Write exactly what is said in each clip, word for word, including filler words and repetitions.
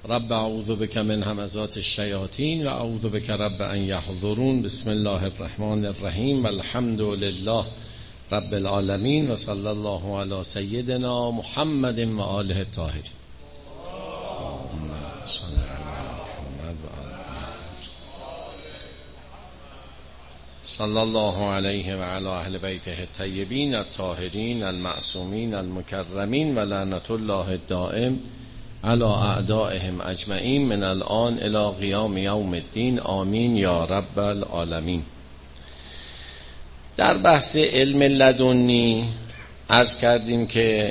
رب اعوذ بک من همزات الشیاطین و اعوذ بک رب ان یحضرون. بسم الله الرحمن الرحیم و الحمد لله رب العالمین و صلی الله علی سیدنا محمد و آله الطاهرین. صلی الله علیه و علی اهل بیته الطیبین الطاهرین المعصومین المکرمین و لعنت الله الدائم علی اعدائهم اجمعین من الان الی قیام یوم الدین. آمین یا رب العالمین. در بحث علم لدنی عرض کردیم که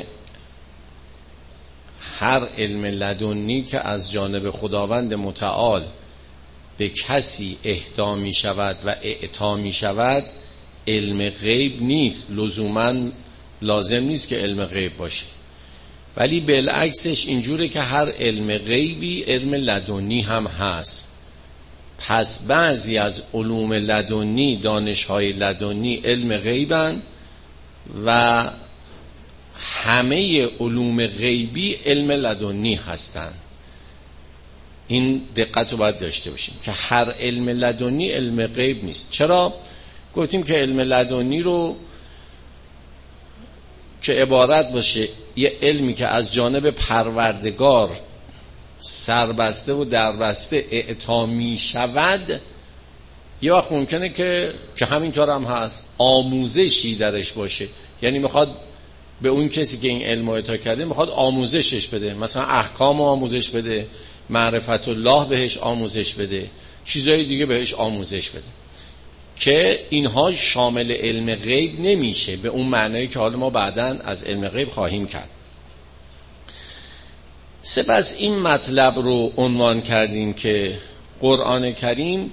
هر علم لدنی که از جانب خداوند متعال به کسی اهدا می شود و اعطا می شود علم غیب نیست، لزوما لازم نیست که علم غیب باشه، ولی بالعکسش اینجوره که هر علم غیبی علم لدنی هم هست. پس بعضی از علوم لدنی، دانش‌های لدنی علم غیبن و همه علوم غیبی علم لدنی هستن. این دقت رو باید داشته باشیم که هر علم لدنی علم غیب نیست. چرا؟ گفتیم که علم لدنی رو که عبارت باشه یه علمی که از جانب پروردگار سربسته و دربسته اعطا می شود، یه وقت ممکنه که که همینطور هم هست آموزشی درش باشه، یعنی میخواد به اون کسی که این علم اعطا کرده میخواد آموزشش بده، مثلا احکام آموزش بده، معرفت الله بهش آموزش بده، چیزهای دیگه بهش آموزش بده، که اینها شامل علم غیب نمیشه به اون معنایی که حالا ما بعداً از علم غیب خواهیم کرد. سپس این مطلب رو عنوان کردیم که قرآن کریم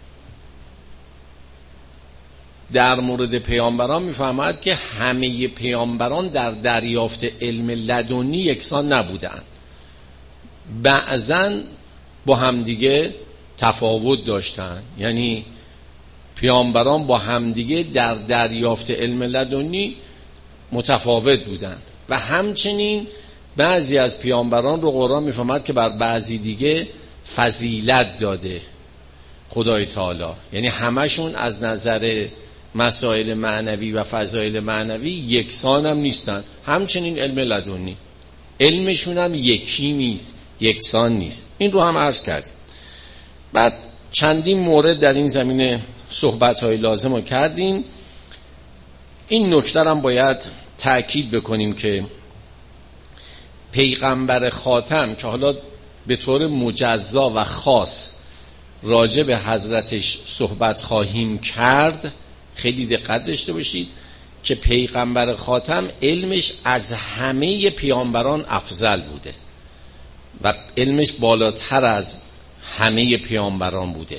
در مورد پیامبران میفهمد که همه پیامبران در دریافت علم لدنی یکسان نبودند، بعضن با همدیگه تفاوت داشتن، یعنی پیامبران با همدیگه در دریافت علم لدنی متفاوت بودند و همچنین بعضی از پیامبران رو قرآن میفهمد که بر بعضی دیگه فضیلت داده خدای تعالی، یعنی همشون از نظر مسائل معنوی و فضایل معنوی یکسان هم نیستن. همچنین علم لدنی علمشون هم یکی نیست، یکسان نیست. این رو هم عرض کردیم. بعد چندین مورد در این زمینه صحبت‌های لازم رو کردیم. این نکته هم باید تأکید بکنیم که پیغمبر خاتم که حالا به طور مجزا و خاص راجع به حضرتش صحبت خواهیم کرد، خیلی دقت داشته باشید که پیغمبر خاتم علمش از همه پیامبران افضل بوده و علمش بالاتر از همه پیامبران بوده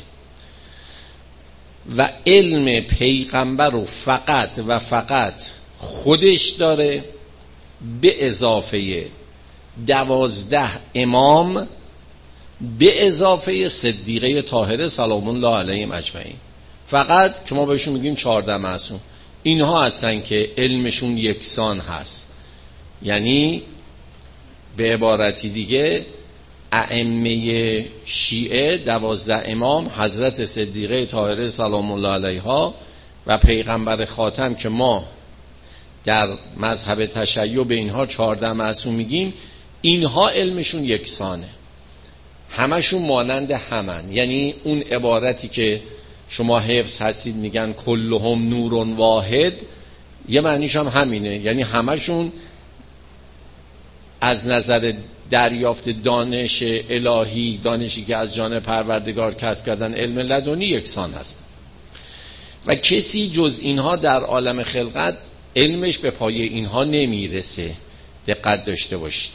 و علم پیغمبر رو فقط و فقط خودش داره به اضافه دوازده امام به اضافه صدیقه طاهره سلام الله علیهم اجمعین. فقط که ما بهشون میگیم چهارده معصوم، اینها هستن که علمشون یکسان هست، یعنی به عبارتی دیگه ائمه شیعه دوازده امام، حضرت صدیقه طاهره سلام الله علیها و پیغمبر خاتم که ما در مذهب تشیع به اینها چهارده معصوم میگیم، اینها علمشون یکسانه، همشون مانند همن. یعنی اون عبارتی که شما حفظ هستید میگن کلهم نور واحد، یه معنیش هم همینه، یعنی همشون از نظر دریافت دانش الهی، دانشی که از جانب پروردگار کسب کردن، علم لدنی یکسان هست و کسی جز اینها در عالم خلقت علمش به پایه اینها نمیرسه. دقت داشته باشید.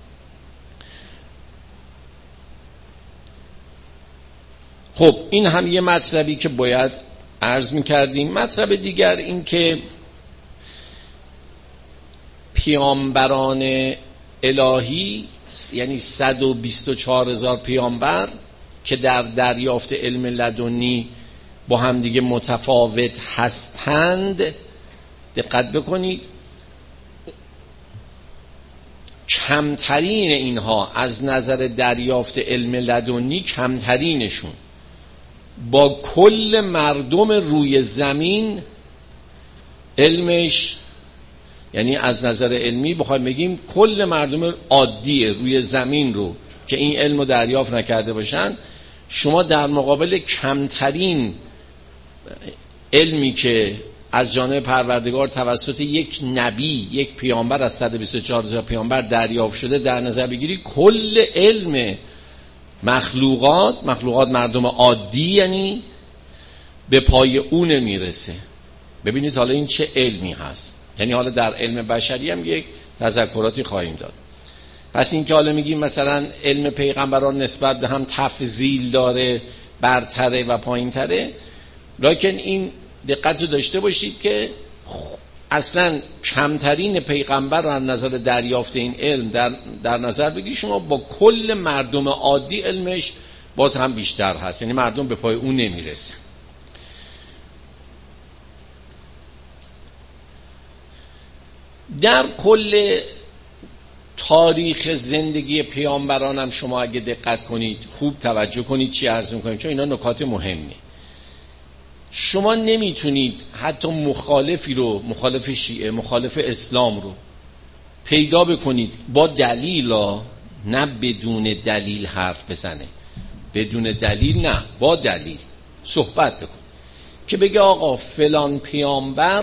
خب این هم یه مطلبی که باید عرض میکردیم. مطلب دیگر این که پیامبران الهی، یعنی صد و بیست و چهار هزار پیامبر که در دریافت علم لدنی با هم دیگه متفاوت هستند، دقت بکنید، کمترین اینها از نظر دریافت علم لدنی کمترینشون با کل مردم روی زمین علمش، یعنی از نظر علمی بخوایم بگیم کل مردم عادی روی زمین رو که این علم رو دریافت نکرده باشن، شما در مقابل کمترین علمی که از جانب پروردگار توسط یک نبی، یک پیامبر از صد و بیست و چهار هزار پیامبر دریافت شده در نظر بگیری، کل علم مخلوقات مخلوقات مردم عادی یعنی به پای اون میرسه. ببینید حالا این چه علمی هست. یعنی حالا در علم بشری هم یک تذکراتی خواهیم داد. پس این که حالا میگیم مثلا علم پیغمبران نسبت به هم تفضیل داره، برتره و پایین تره، لکن این دقت رو داشته باشید که اصلا کمترین پیغمبر رو از نظر دریافت این علم در, در نظر بگیرید، شما با کل مردم عادی علمش باز هم بیشتر هست، یعنی مردم به پای اون نمیرسه. در کل تاریخ زندگی پیامبران هم شما اگه دقت کنید، خوب توجه کنید چی عرض می‌کنیم، چون اینا نکات مهمه. شما نمیتونید حتی مخالفی رو، مخالف شیعه، مخالف اسلام رو پیدا بکنید با دلیل، نه بدون دلیل حرف بزنه، بدون دلیل نه، با دلیل صحبت بکن که بگه آقا فلان پیامبر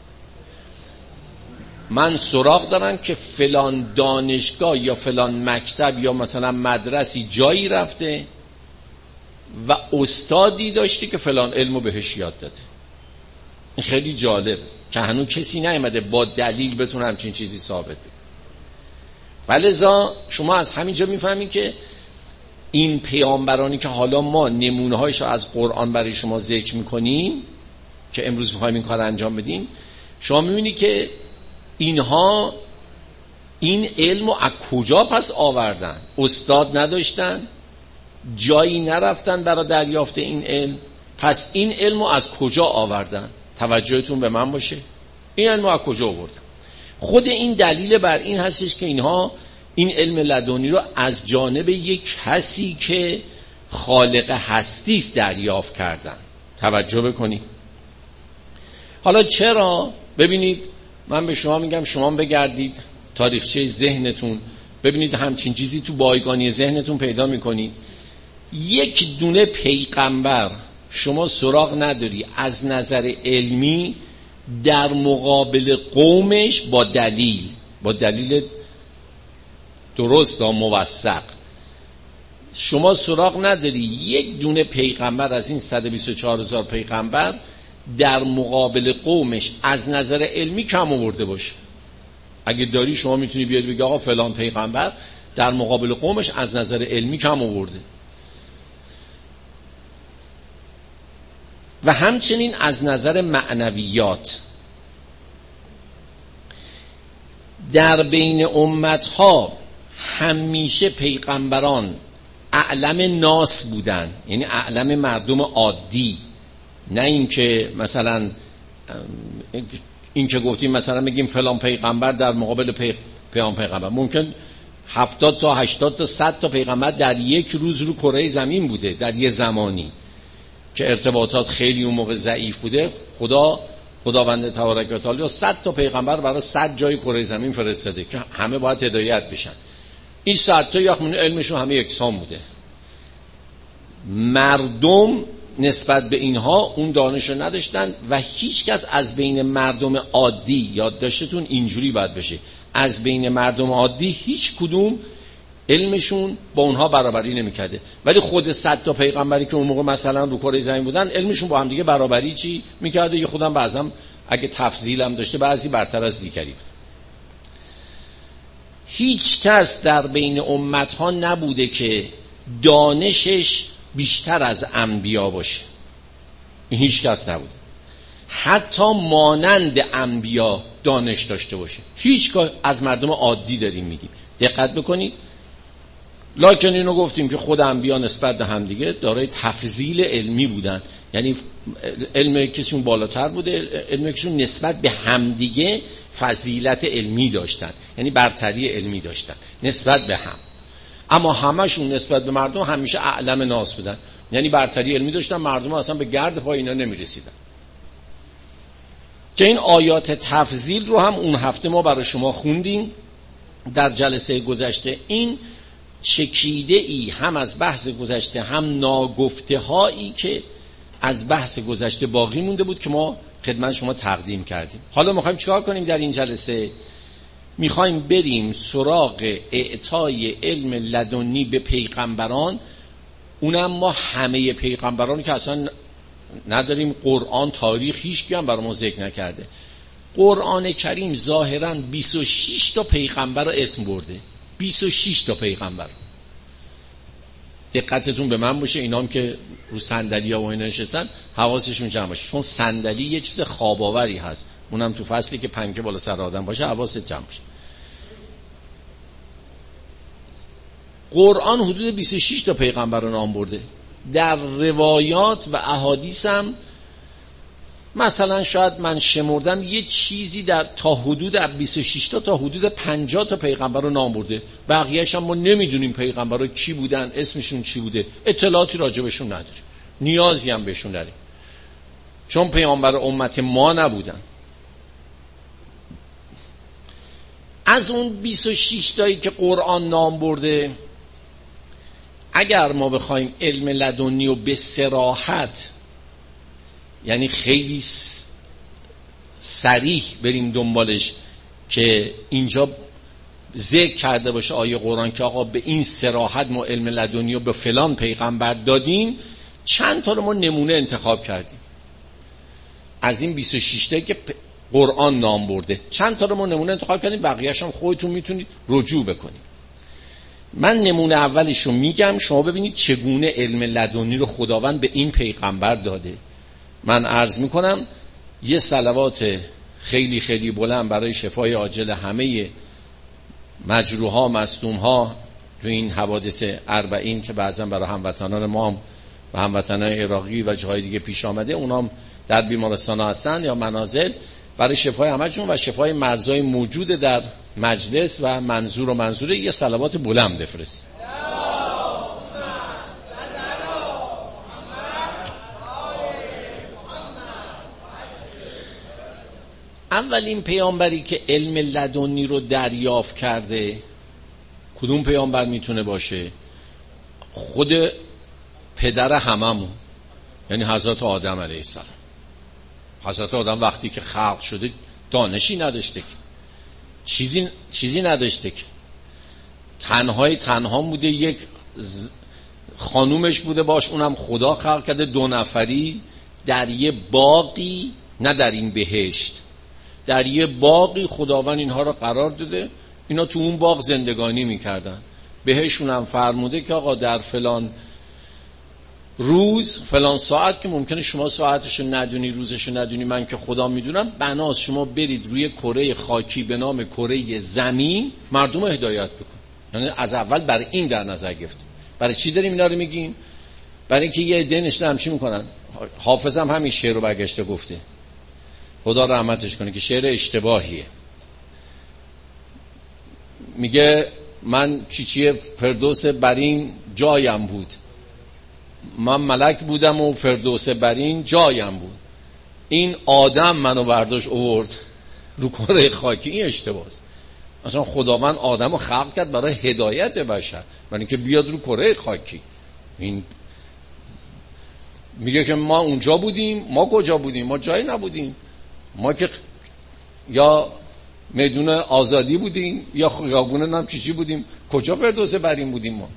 من سراغ دارم که فلان دانشگاه یا فلان مکتب یا مثلا مدرسی جایی رفته و استادی داشته که فلان علمو بهش یاد داده. این خیلی جالب که هنوز کسی نیامده با دلیل بتونه همچین چیزی ثابت بکنه. ولذا شما از همینجا میفهمید که این پیامبرانی که حالا ما نمونه‌هایش رو از قرآن برای شما ذکر میکنیم که امروز میخوایم این کار انجام بدیم، شما میبینید که اینها این علمو از کجا پس آوردن؟ استاد نداشتن، جایی نرفتن برای دریافت این علم، پس این علمو از کجا آوردن؟ توجهتون به من باشه، این علمو از کجا آوردن؟ خود این دلیل بر این هستش که اینها این علم لدنی رو از جانب یک کسی که خالق هستی است دریافت کردن. توجه بکنید. حالا چرا؟ ببینید من به شما میگم شما بگردید تاریخچه ذهنتون ببینید همچین چیزی تو بایگانی ذهنتون پیدا میکنید. یک دونه پیغمبر شما سراغ نداری از نظر علمی در مقابل قومش با دلیل با دلیل درست و موثق شما سراغ نداری یک دونه پیغمبر از این صد و بیست و چهار هزار پیغمبر در مقابل قومش از نظر علمی کم آورده باشه. اگه داری شما میتونی بیاد بگی آقا فلان پیغمبر در مقابل قومش از نظر علمی کم آورده. و همچنین از نظر معنویات در بین امتها همیشه پیغمبران اعلم ناس بودن، یعنی اعلم مردم عادی، نه اینکه مثلا این که گفتیم مثلا بگیم فلان پیغمبر در مقابل پی... پیام پیغمبر ممکن هفتاد تا هشتاد تا صد تا پیغمبر در یک روز رو کره زمین بوده در یه زمانی که ارتباطات خیلی اون موقع ضعیف بوده. خدا خداوند تبارک و تعالی صد تا پیغمبر برای صد جای کره زمین فرستاده که همه باید هدایت بشن. این صد تا یخمون علمشون همه یکسان بوده. مردم نسبت به اینها اون دانش رو نداشتن و هیچ کس از بین مردم عادی، یادداشتتون اینجوری باید بشه، از بین مردم عادی هیچ کدوم علمشون با اونها برابری نمی‌کرده. ولی خود صد تا پیغمبری که اون موقع مثلا رو کره زمین بودن علمشون با هم دیگه برابری چی می‌کرده؟ یه خودم بعضی اگه تفضیل هم داشته بعضی برتر از دیگری بود. هیچ کس در بین امت‌ها نبوده که دانشش بیشتر از انبیا باشه. این هیچ کس نبوده. حتی مانند انبیا دانش داشته باشه. هیچگاه از مردم عادی داریم میگیم. دقت بکنید. لکن اینو گفتیم که خود انبیا نسبت به همدیگه دارای تفضیل علمی بودن، یعنی علم کسیشون بالاتر بوده، علم کسیشون نسبت به همدیگه فضیلت علمی داشتن، یعنی برتری علمی داشتن نسبت به هم، اما همشون نسبت به مردم همیشه اعلم ناس بودن، یعنی برتری علمی داشتن، مردم اصلا به گرد پای اینا نمی رسیدن. که این آیات تفضیل رو هم اون هفته ما برای شما خوندیم در جلسه گذشته. این چکیده ای هم از بحث گذشته هم ناگفته هایی که از بحث گذشته باقی مونده بود که ما خدمت شما تقدیم کردیم. حالا میخوایم چیکار کنیم در این جلسه؟ میخوایم بریم سراغ اعطای علم لدنی به پیغمبران، اونم ما همه پیغمبران که اصلا نداریم، قرآن تاریخ هیچ کی هم برای ما ذکر نکرده. قرآن کریم ظاهراً بیست و شش تا پیغمبر رو اسم برده، بیست و شش تا پیغمبر. دقتتون به من باشه، اینا هم که رو صندلی ها و اینا نشستن حواسشون جمع باشه، چون صندلی یه چیز خواب آوری هست، اونم تو فصلی که پنکه بالا سر آدم باشه حواست جمع باشه. قرآن حدود بیست و شش تا پیغمبر رو نام برده. در روایات و احادیث هم مثلا شاید من شمردم یه چیزی در تا حدود بیست و شش تا تا حدود پنجاه تا پیغمبر رو نام برده. بقیه‌اش هم ما نمیدونیم پیغمبرها کی بودن، اسمشون چی بوده، اطلاعاتی راجبشون نداریم، نیازی هم بهشون نداریم، چون پیغمبر امت ما نبودن. از اون بیست و شش تایی که قرآن نام برده، اگر ما بخوایم علم لدنی رو به صراحت، یعنی خیلی صریح بریم دنبالش که اینجا ذکر کرده باشه آیه قرآن که آقا به این صراحت ما علم لدنی رو به فلان پیغمبر دادیم، چند تا رو ما نمونه انتخاب کردیم از این بیست و شش تا که قرآن نام برده، چند تا رو ما نمونه انتخاب کردیم، بقیه‌اش هم خودتون میتونید رجوع بکنید. من نمونه اولش رو میگم، شما ببینید چگونه علم لدنی رو خداوند به این پیغمبر داده. من عرض میکنم یه صلوات خیلی خیلی بلند برای شفای عاجل همه مجروحا مصدومها تو این حوادث اربعین که بعضا برای هموطنان ما و هموطنان عراقی و جاهای دیگه پیش آمده، اونام در بیمارستان هستن یا منازل، برای شفای همه‌شون و شفای مرضای موجود در مجلس و منظور و منظوره یه صلوات بلند بفرست. اولین پیامبری که علم لدنی رو دریافت کرده کدوم پیامبر میتونه باشه؟ خود پدر هممون، یعنی حضرت آدم علیه السلام. حضرت آدم وقتی که خلق شده دانشی نداشته، چیزی چیزی نداشته، که تنهای تنها بوده، یک خانومش بوده باش، اونم خدا خلق کرده، دو نفری در یه باقی، نه در این بهشت، در یه باقی خداوند اینها رو قرار داده، اینا تو اون باغ زندگانی میکردن. بهشون هم فرموده که آقا در فلان روز فلان ساعت، که ممکنه شما ساعتشو ندونی روزشو ندونی، من که خدا میدونم، بناس شما برید روی کره خاکی به نام کره زمین مردم رو هدایت بکن. یعنی از اول برای این در نظر گرفت. برای چی داریم اینا رو میگیم؟ برای اینکه یه عده نشته هم چی میکنن، حافظ هم همین شعر رو برگشته گفته، خدا رحمتش کنه، که شعر اشتباهیه. میگه من چیچی فردوس برین جایم بود، من ملک بودم و فردوس برین جایم بود، این آدم منو برداشت آورد رو کره خاکی. این اشتباهه. مثلا خداوند آدمو خلق کرد برای هدایت بشر، برای اینکه بیاد رو کره خاکی. این میگه که ما اونجا بودیم، ما کجا بودیم؟ ما جایی نبودیم، ما که یا میدون آزادی بودیم یا خیابون نام چیچی بودیم، کجا فردوس برین بودیم ما.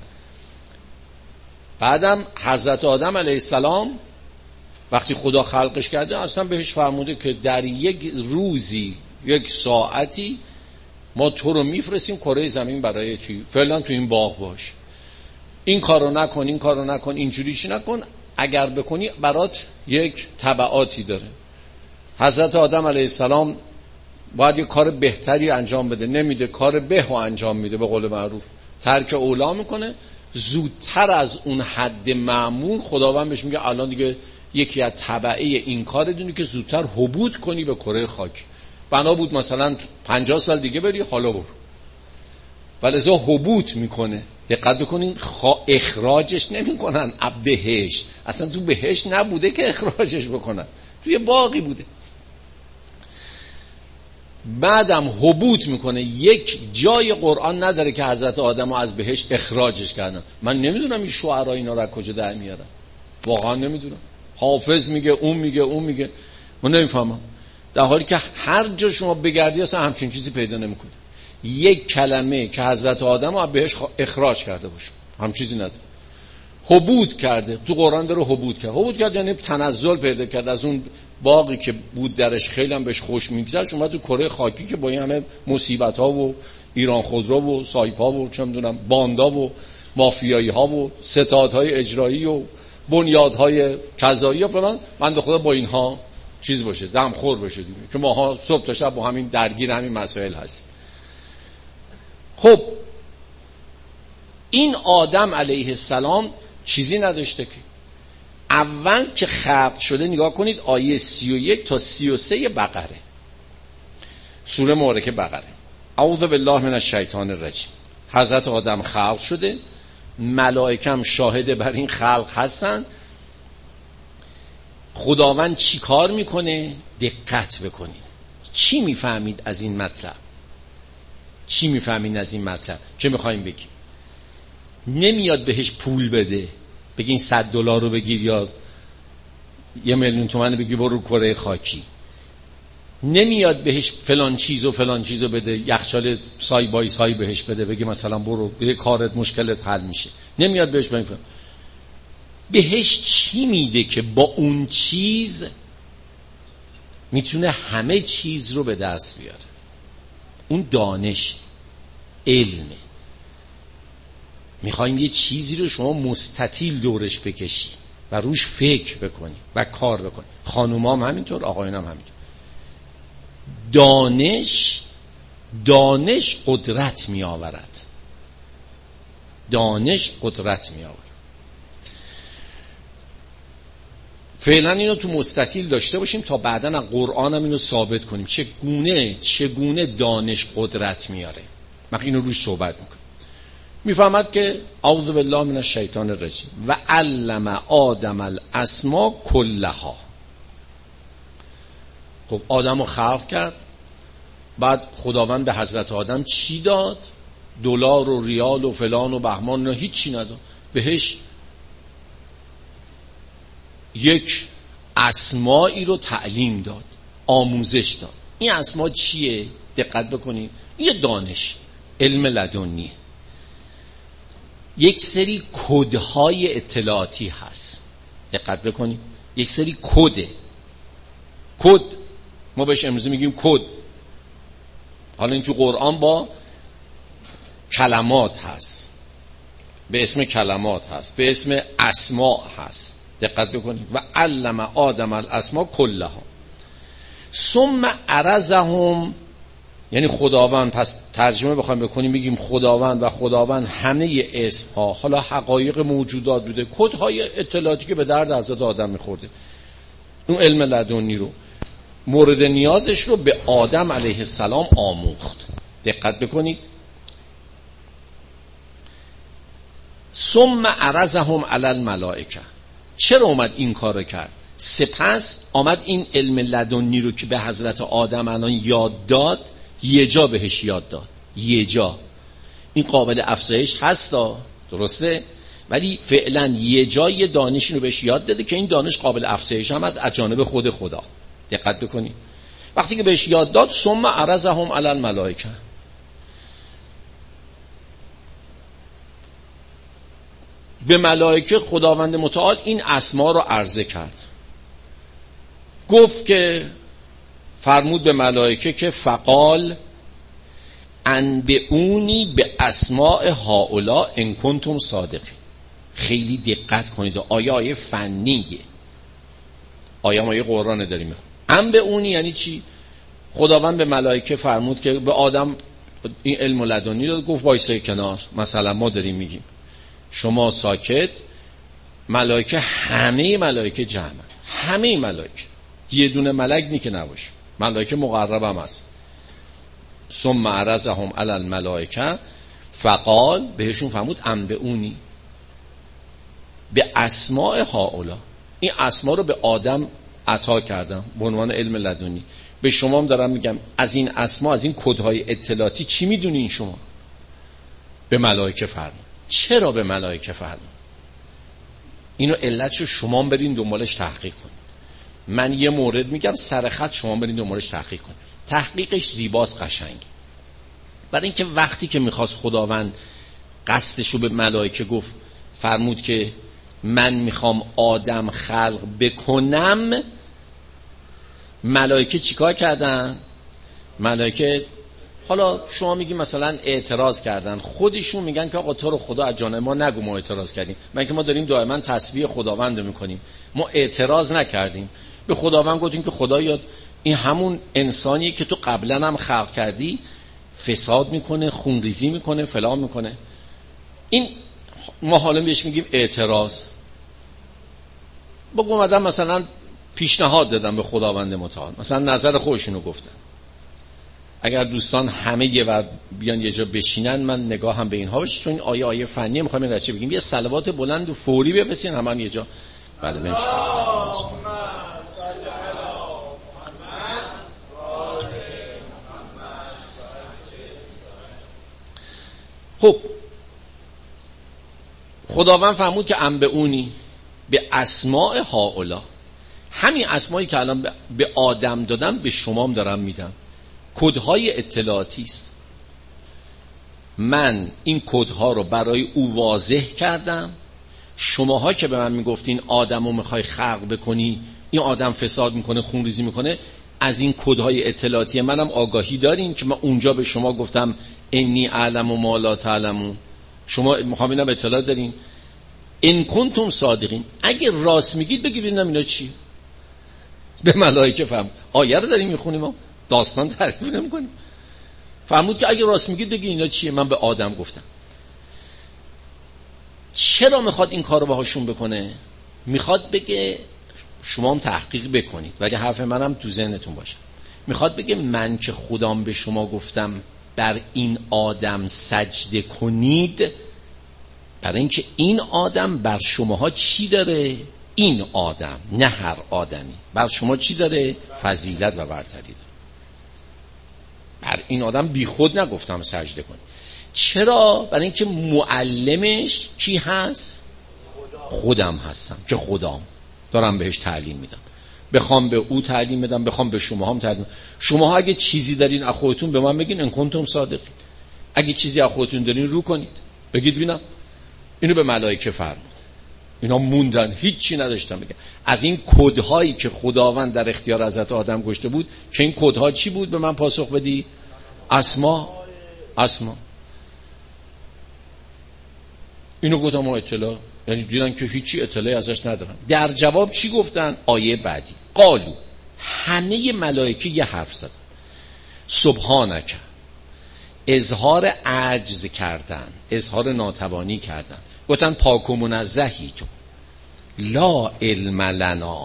بعدم حضرت آدم علیه السلام وقتی خدا خلقش کرده اصلا بهش فرموده که در یک روزی یک ساعتی ما تو رو میفرستیم کره زمین برای چی؟ فعلا تو این باغ باش، این کارو نکن، این کارو نکن، اینجوری چی نکن، اگر بکنی برات یک تبعاتی داره. حضرت آدم علیه السلام باید یک کار بهتری انجام بده، نمیده، کار بهو انجام میده، به قول معروف ترک اولا میکنه. زودتر از اون حد معمول خداوند بهش میگه الان دیگه یکی از تبعه این کار دونی که زودتر حبوط کنی به کره خاک. بنا بود مثلا پنجاه سال دیگه بری، حالا برو. ولذا حبوط میکنه. دقت بکنین اخراجش نمیکنن بهش، اصلا تو بهش نبوده که اخراجش بکنن، توی باقی بوده. بعدم حبوط میکنه. یک جای قرآن نداره که حضرت آدمو از بهش اخراجش کردن. من نمیدونم این شعرا اینا رو از کجا در میارن، واقعا نمیدونم. حافظ میگه، اون میگه، اون میگه، من نمیفهمم. در حالی که هر جا شما بگردی اصلا همچین چیزی پیدا نمیکنه. یک کلمه که حضرت آدمو از بهش اخراج کرده باشه، هم چیزی نداره. حبوط کرده، تو قرآن داره حبوط کرد. حبوط کرد یعنی تنزل پیدا کرد از اون باقی که بود درش، خیلی هم بهش خوش میگذشت، اومد تو کره خاکی که با این همه مصیبت ها و ایران خودرو و سایپا و چه میدونم باندا و مافیایی ها و ستادهای اجرایی و بنیادهای قضایی و فلان، بنده خدا با اینها چیز باشه، دمخور بشه دیگه، که ماها صبح تا شب با همین درگیر همین مسائل هست. خب این آدم علیه السلام چیزی نداشته که اول که خلق شده، نگاه کنید آیه سی و یک تا سی و سه بقره، سوره مبارکه بقره. اعوذ بالله من الشیطان الرجیم. حضرت آدم خلق شده، ملائکه هم شاهد بر این خلق هستن. خداوند چی کار میکنه؟ دقت بکنید. چی میفهمید از این مطلب؟ چی میفهمید از این مطلب که میخوایم بگیم؟ نمیاد بهش پول بده، بگین صد دلار رو بگیر یا یه میلیون تومان بگی برو کره خاکی. نمیاد بهش فلان چیز و فلان چیز رو بده، یخچال سای بایس هایی بهش بده، بگی مثلا برو به کارت مشکلت حل میشه. نمیاد بهش بگی. بهش چی میده که با اون چیز میتونه همه چیز رو به دست بیاره؟ اون دانش، علمه. میخوایم یه چیزی رو شما مستطیل دورش بکشی و روش فکر بکنی و کار بکنی. خانومام همینطور، آقایانم همینطور. دانش دانش قدرت می آورد. دانش قدرت می آورد. فعلا اینو تو مستطیل داشته باشیم تا بعداً از قرآن هم اینو ثابت کنیم چگونه چگونه دانش قدرت میاره. من اینو روش صحبت میکنم. میفهمد که اعوذ بالله من الشیطان الرجیم و علم آدم الاسماء کلها. خب آدمو خلق کرد، بعد خداوند به حضرت آدم چی داد؟ دلار و ریال و فلان و بهمان نه، هیچی نداد. بهش یک اسمایی رو تعلیم داد، آموزش داد. این اسما چیه؟ دقت بکنید. یه دانش، علم لدنی، یک سری کدهای اطلاعاتی هست. دقت بکنید، یک سری کده. کد ما بهش امروزه میگیم کد. حالا این تو قرآن با کلمات هست، به اسم کلمات هست، به اسم اسماء هست. دقت بکنید. و علم آدم الاسماء کلها ثم عرضهم، یعنی خداوند. پس ترجمه بخوایم بکنیم بگیم خداوند و خداوند همه اسم ها حالا حقایق موجودات بوده، کدهای اطلاعاتی که به درد حضرت آدم میخورده، اون علم لدنی رو، مورد نیازش رو به آدم علیه السلام آموخت. دقت بکنید. ثم عرضهم علی الملائکه. چرا اومد این کار کرد؟ سپس آمد این علم لدنی رو که به حضرت آدم الان یاد داد، یه جا بهش یاد داد. یه جا. این قابل افزایش هستا، درسته؟ ولی فعلا یه جا یه دانشی رو بهش یاد داده که این دانش قابل افزایش هم از جانب خود خدا. دقت بکنید. وقتی که بهش یاد داد ثم عرضهم علی الملائکه، به ملائکه خداوند متعال این اسما رو عرضه کرد. گفت که فرمود به ملائکه که فقال انبئونی به اسماء هؤلاء ان کنتم صادقین. خیلی دقت کنید. آیه آیه فنیه، آیه آیه قرآن داریم میخونیم. انبئونی یعنی چی؟ خداوند به ملائکه فرمود که به آدم این علم لدنی داد، گفت وایسای کنار، مثلا ما داریم میگیم شما ساکت. ملائکه همه ملائکه جمع، همه ملائکه، یه دونه ملک نی که نباشه، ملائکه مقرب هم هست. ثم عرضهم علی الملائکه فقال، بهشون فرمود انبئونی به اسماء هؤلاء. این اسما رو به آدم عطا کردم به عنوان علم لدنی. به شما هم دارم میگم از این اسما، از این کدهای اطلاعاتی چی میدونین شما؟ به ملائکه فرمود. چرا به ملائکه فرمود؟ اینو علتشو شما برین دنبالش تحقیق کنید. من یه مورد میگم سر خط، شما برین دنبالش تحقیق کنید. تحقیقش زیباست، قشنگ. برای اینکه وقتی که میخواست خداوند قصدشو به ملائکه گفت، فرمود که من میخوام آدم خلق بکنم، ملائکه چیکار کردن؟ ملائکه حالا شما میگی مثلا اعتراض کردن، خودشون میگن که آقا تو رو خدا از جانب ما نگو ما اعتراض کردیم، من که ما داریم دائما تسبیح خداوند میکنیم، ما اعتراض نکردیم. به خداوند گفتیم که خدایا این همون انسانیه که تو قبلا هم خلق کردی، فساد میکنه، خونریزی میکنه، فلان میکنه. این ما حالا بهش میگیم اعتراض. بگم آدم مثلا پیشنهاد دادم به خداوند متعال، مثلا نظر خودشونو گفتن. اگر دوستان همه یه ور بیان یه جا بشینن، من نگاه هم به اینها باشه، چون آیه آیه فنیه، میخوایم این بچه بگیم یه صلوات بلند و فوری بفرستین همه هم یه جا. بله بنش. خب خداوند فرمود که انبئونی به اسماء هؤلاء، همین اسمایی که الان به آدم دادم به شما هم دارم میدم. کدهای اطلاعاتی است. من این کدها رو برای او واضح کردم. شماها که به من میگفتین آدم رو میخوای خلق بکنی، این آدم فساد میکنه، خونریزی میکنه، از این کدهای اطلاعاتی منم آگاهی دارین که من اونجا به شما گفتم انی اعلم و ما لا تعلمون. شما میخوام اینم اطلاع دارین. ان کنتم صادقین، اگه راست میگید بگید ببینم اینا چی. به ملائکه فهم آیه رو داریم میخونیم، ما داستان تعریف نمی‌کنیم. فرمود که اگه راست میگید بگید اینا چیه. من به آدم گفتم. چرا میخواد این کارو باهاشون بکنه؟ میخواد بگه شما هم تحقیق بکنید، ولی حرف منم تو ذهنتون باشه. میخواد بگه من که خدام به شما گفتم بر این آدم سجده کنید، برای اینکه این آدم بر شماها چی داره؟ این آدم، نه هر آدمی، بر شما چی داره؟ فضیلت و برتری داره. بر این آدم بی خود نگفتم سجده کن. چرا؟ برای اینکه معلمش کی هست؟ خودم هستم که خدام دارم بهش تعلیم میدم. بخوام به او تعلیم بدم، بخوام به شما هم تعلیم بدم. شما اگه چیزی دارین از خودتون به من بگین، ان کنتم صادقین. اگه چیزی از خودتون دارین رو کنید، بگید ببینم. اینو به ملائکه فرمود. اینا موندن، هیچی نداشتن بگن. از این کدهایی که خداوند در اختیار حضرت آدم گذاشته بود، که این کدها چی بود؟ به من پاسخ بدی. اسما اسما اینو گفتم ما اطلاع، یعنی دیدن که هیچی اطلاعی ازش ندارن. در جواب چی گفتن؟ آیه بعدی قالو، همه ملائکه یه حرف زدن. سبحانک، اظهار عجز کردن، اظهار ناتوانی کردن. گفتن پاک و منزهی تو، لا علم لنا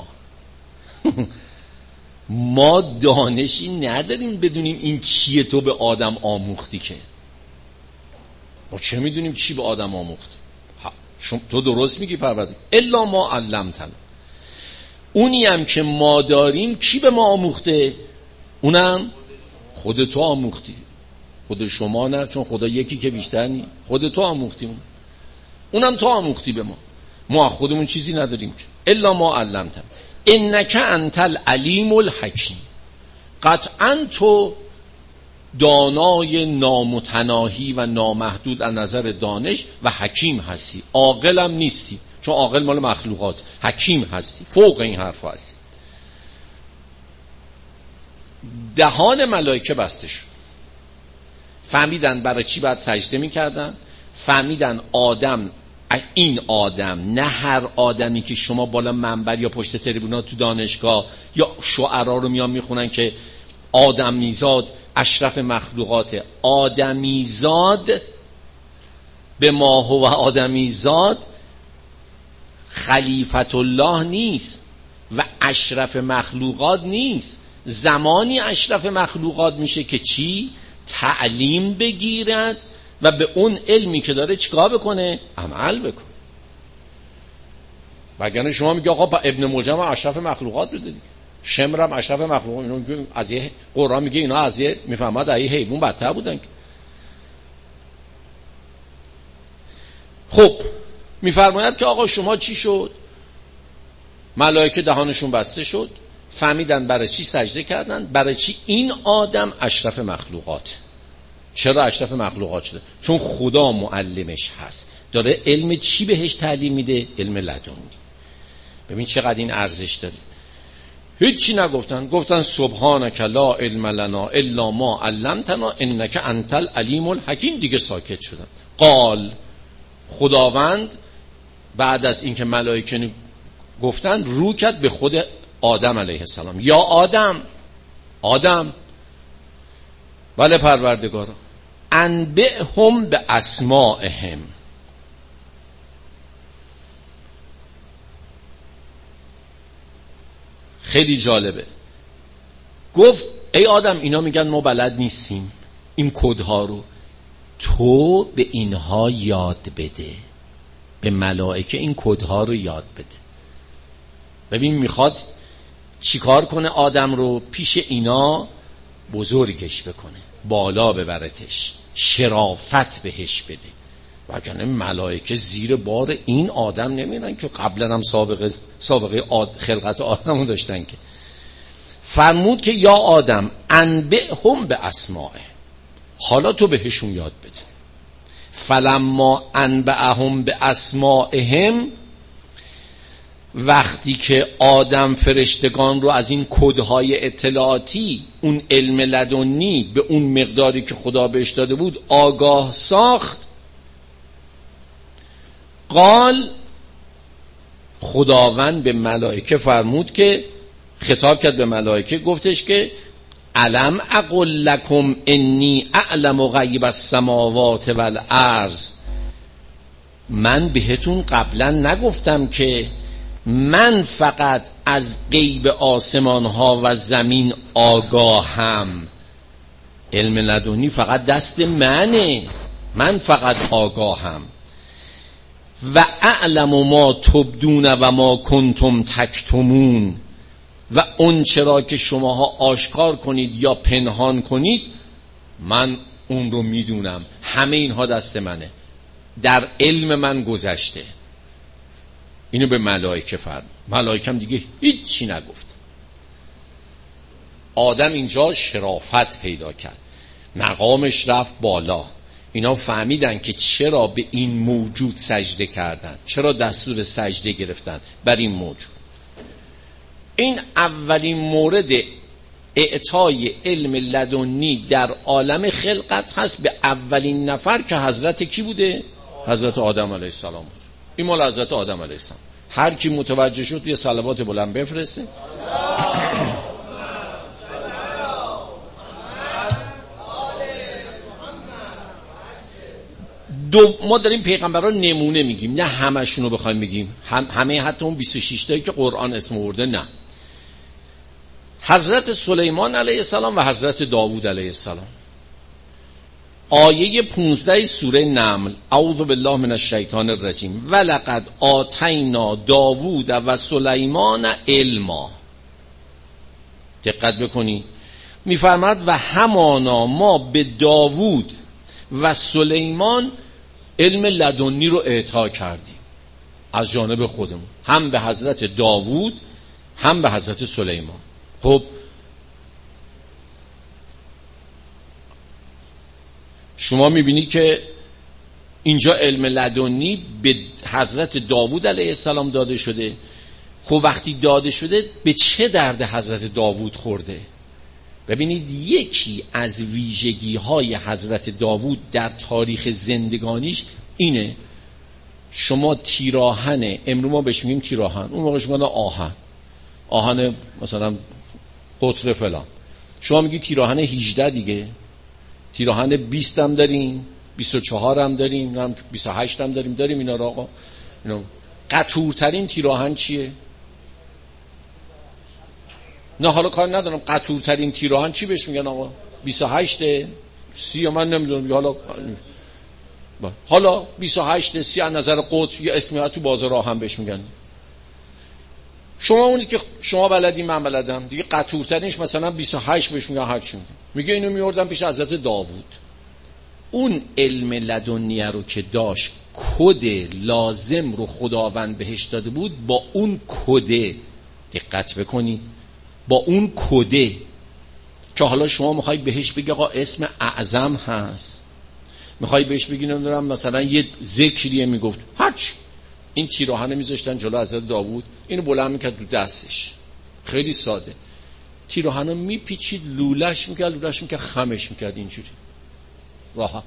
ما دانشی نداریم بدونیم این چیه تو به آدم آموختی. که ما چه میدونیم چی به آدم آموخت؟ تو درست میگی پروردگار، الا ما علمتنا، اونی هم که ما داریم کی به ما آموخته؟ اونم خود تو آموختی، خود شما نه، چون خدا یکی که بیشتر نی، خود تو آموختی، اون اونم تو آموختی به ما. ما خودمون چیزی نداریم که الا ما علمتنا انک انت العلیم الحکیم، قطعا تو دانای نامتناهی و نامحدود از نظر دانش و حکیم هستی. عاقلم نیستی، چون عاقل مال مخلوقات، حکیم هستی، فوق این حرف هستی. دهان ملائکه بسته شد. فهمیدن برای چی باید سجده میکردن، فهمیدن آدم، این آدم، نه هر آدمی که شما بالا منبر یا پشت تریبونات تو دانشگاه یا شعرا رو میان میخونن که آدمیزاد اشرف مخلوقات. آدمیزاد به ماه و آدمیزاد خلیفت الله نیست و اشرف مخلوقات نیست. زمانی اشرف مخلوقات میشه که چی؟ تعلیم بگیرد و به اون علمی که داره چیکار بکنه؟ عمل بکنه. وگرنه شما میگه آقا ابن ملجم اشرف مخلوقات بوده دیگه، شمر هم اشرف مخلوقات، اینا از یه قرآن میگه اینا از یه میفهمد از یه حیوان بدتر بودن. خب میفرماید که آقا شما چی شد؟ ملائکه دهانشون بسته شد، فهمیدن برای چی سجده کردن، برای چی این آدم اشرف مخلوقات. چرا اشرف مخلوقات شده؟ چون خدا معلمش هست، داره علم چی بهش تعلیم میده؟ علم لدنی. ببین چقدر این ارزش داره. هیچی نگفتن، گفتن سبحانک لا علم لنا الا ما علمتنا انک انت العلیم الحکیم، دیگه ساکت شدن. قال، خداوند بعد از اینکه ملائکه گفتن رو کرد به خود آدم علیه السلام. یا آدم، آدم بله پروردگارا، انبئهم به اسمائهم. خیلی جالبه. گفت ای آدم اینا میگن ما بلد نیستیم این کدها رو، تو به اینها یاد بده، به ملائکه این کدها رو یاد بده. ببین میخواد چیکار کنه آدم رو؟ پیش اینا بزرگش بکنه، بالا ببرتش، شرافت بهش بده. وگرنه ملائکه زیر بار این آدم نمیرن که قبلا هم سابقه سابقه آد خلقت آدم داشتن. که فرمود که یا آدم انبئهم به اسمائه، حالا تو بهشون یاد بده. فلما انبئهم به اسمائهم، وقتی که آدم فرشتگان رو از این کدهای اطلاعاتی، اون علم لدنی به اون مقداری که خدا بهش داده بود آگاه ساخت، قال، خداوند به ملائکه فرمود که خطاب کرد به ملائکه، گفتش که الم اقل لکم انی اعلم غیب السماوات والارض، من بهتون قبلا نگفتم که من فقط از غیب آسمان ها و زمین آگاهم؟ علم لدنی فقط دست منه، من فقط آگاهم. و اعلم ما تبدون و ما کنتم تکتمون، و اون چرا که شماها آشکار کنید یا پنهان کنید من اون رو میدونم. همه اینها دست منه، در علم من گذشته. اینو به ملائکه فرمود. ملائکه هم دیگه هیچی نگفت. آدم اینجا شرافت پیدا کرد، مقامش رفت بالا. اینا فهمیدن که چرا به این موجود سجده کردن، چرا دستور سجده گرفتن بر این موجود. این اولین مورد اعطای علم لدنی در عالم خلقت هست به اولین نفر که حضرت کی بوده؟ حضرت آدم علیه السلام بود. این مال حضرت آدم علیه السلام. هر کی متوجه شد یه صلوات بلند بفرسته. دو ما داریم پیغمبران نمونه میگیم، نه همشون رو بخوایم بگیم، هم همه حتی اون بیست و شش تایی که قرآن اسم آورده نه. حضرت سلیمان علیه السلام و حضرت داوود علیه السلام. آیه پانزده سوره نمل، اعوذ بالله من الشیطان الرجیم، ولقد آتینا داوود و سلیمان علما. دقت بکنی، میفرماد و همانا ما به داوود و سلیمان علم لدنی رو اعطا کردیم از جانب خودمون، هم به حضرت داوود هم به حضرت سلیمان. خب شما میبینی که اینجا علم لدنی به حضرت داوود علیه السلام داده شده. خب وقتی داده شده به چه درد حضرت داوود خورده؟ ببینید یکی از ویژگی های حضرت داوود در تاریخ زندگانیش اینه. شما تیراهن، امروز ما بهش میگیم تیراهن، اون موقع شما آهن، آهن مثلا قطر فلان، شما میگی تیراهن هجده دیگه، تیراهن بیست هم داریم، بیست و چهار هم داریم، بیست و هشت هم داریم، داریم اینا را آقا. اینا قطورترین تیراهن چیه؟ نه حالا کار ندارم قطورترین تیراهن چی بهش میگن آقا؟ بیست و هشت سی من نمیدونم حالا حالا بیست و هشت سی از نظر قطر یا اسمی تو بازار هم بهش میگن. شما اونی که شما بلدی من بلدم دیگه قطورترینش مثلا بیست و هشت بهش میگن هر چی میگن. میگه اینو میوردن پیش حضرت داوود. اون علم لدنیه رو که داشت کد لازم رو خداوند بهش داده بود، با اون کد دقت بکنید، با اون کده که حالا شما میخوای بهش بگی آقا اسم اعظم هست، میخوای بهش بگی نمیدونم مثلا یه ذکریه میگفت هرچی، این تیراهن میذاشتن جلو حضرت داوود، اینو بلند میکرد دو دستش، خیلی ساده، تیراهن رو میپیچید لولش میکرد لولش میکرد خمش میکرد اینجوری راحت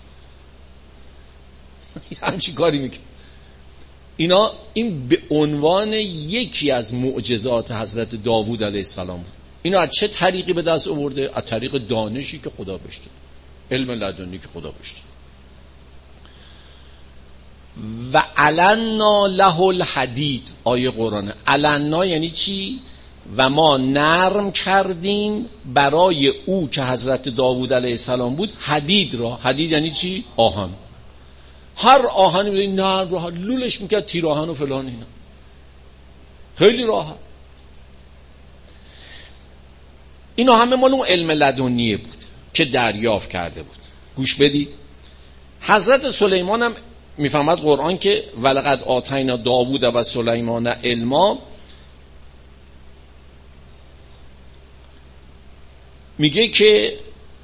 همچین کاری میکرد. اینا این به عنوان یکی از معجزات حضرت داوود علیه السلام بود. اینو از چه طریقی به دست آورده؟ از طریق دانشی که خدا بهش داد، علم لدنی که خدا بهش داد. و علنا له الحدید، آیه قرآنه. علنا یعنی چی؟ و ما نرم کردیم برای او که حضرت داوود علیه السلام بود حدید را. حدید یعنی چی؟ آهن. هر آهنی بوده نه راحت لولش میکرد تیراهن و فلان، اینا خیلی راحت. اینا همه مال اون علم لدنیه بود که دریافت کرده بود. گوش بدید، حضرت سلیمان هم میفهمد قرآن که ولقد آتینا داوود و سلیمان علما، میگه که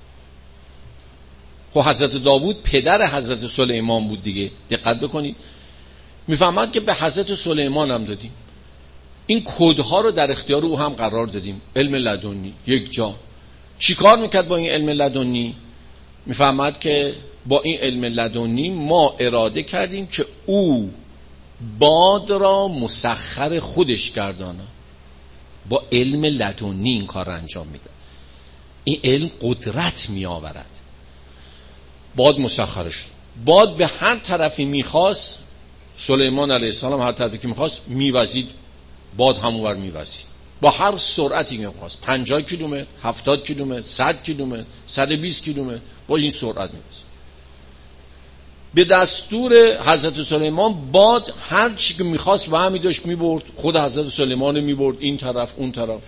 خب حضرت داوود پدر حضرت سلیمان بود دیگه. دقت بکنید، میفهمد که به حضرت سلیمان هم دادیم این کدها رو در اختیار او هم قرار دادیم. علم لدنی یک جا. چی کار میکرد با این علم لدنی؟ میفهمد که با این علم لدنی ما اراده کردیم که او باد را مسخر خودش گردانه. با علم لدنی این کار انجام میده. این علم قدرت می آورد. باد مسخرش، باد به هر طرفی میخواست، سلیمان علیه السلام هر طرفی که میخواست میوزید، باد همونور میوزید با هر سرعتی که میخواست، پنجاه کیلومتر، هفتاد کیلومتر، صد کیلومتر، صد و بیست کیلومتر، با این سرعت میوزید. به دستور حضرت سلیمان باد هر چی که میخواست و همی داشت میبرد، خود حضرت سلیمان میبرد این طرف اون طرف.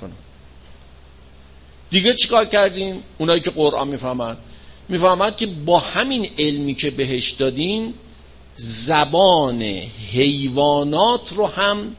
دیگه چیکار کردیم؟ اونایی که قرآن میفهمند میفهمند که با همین علمی که بهش دادیم زبان حیوانات رو هم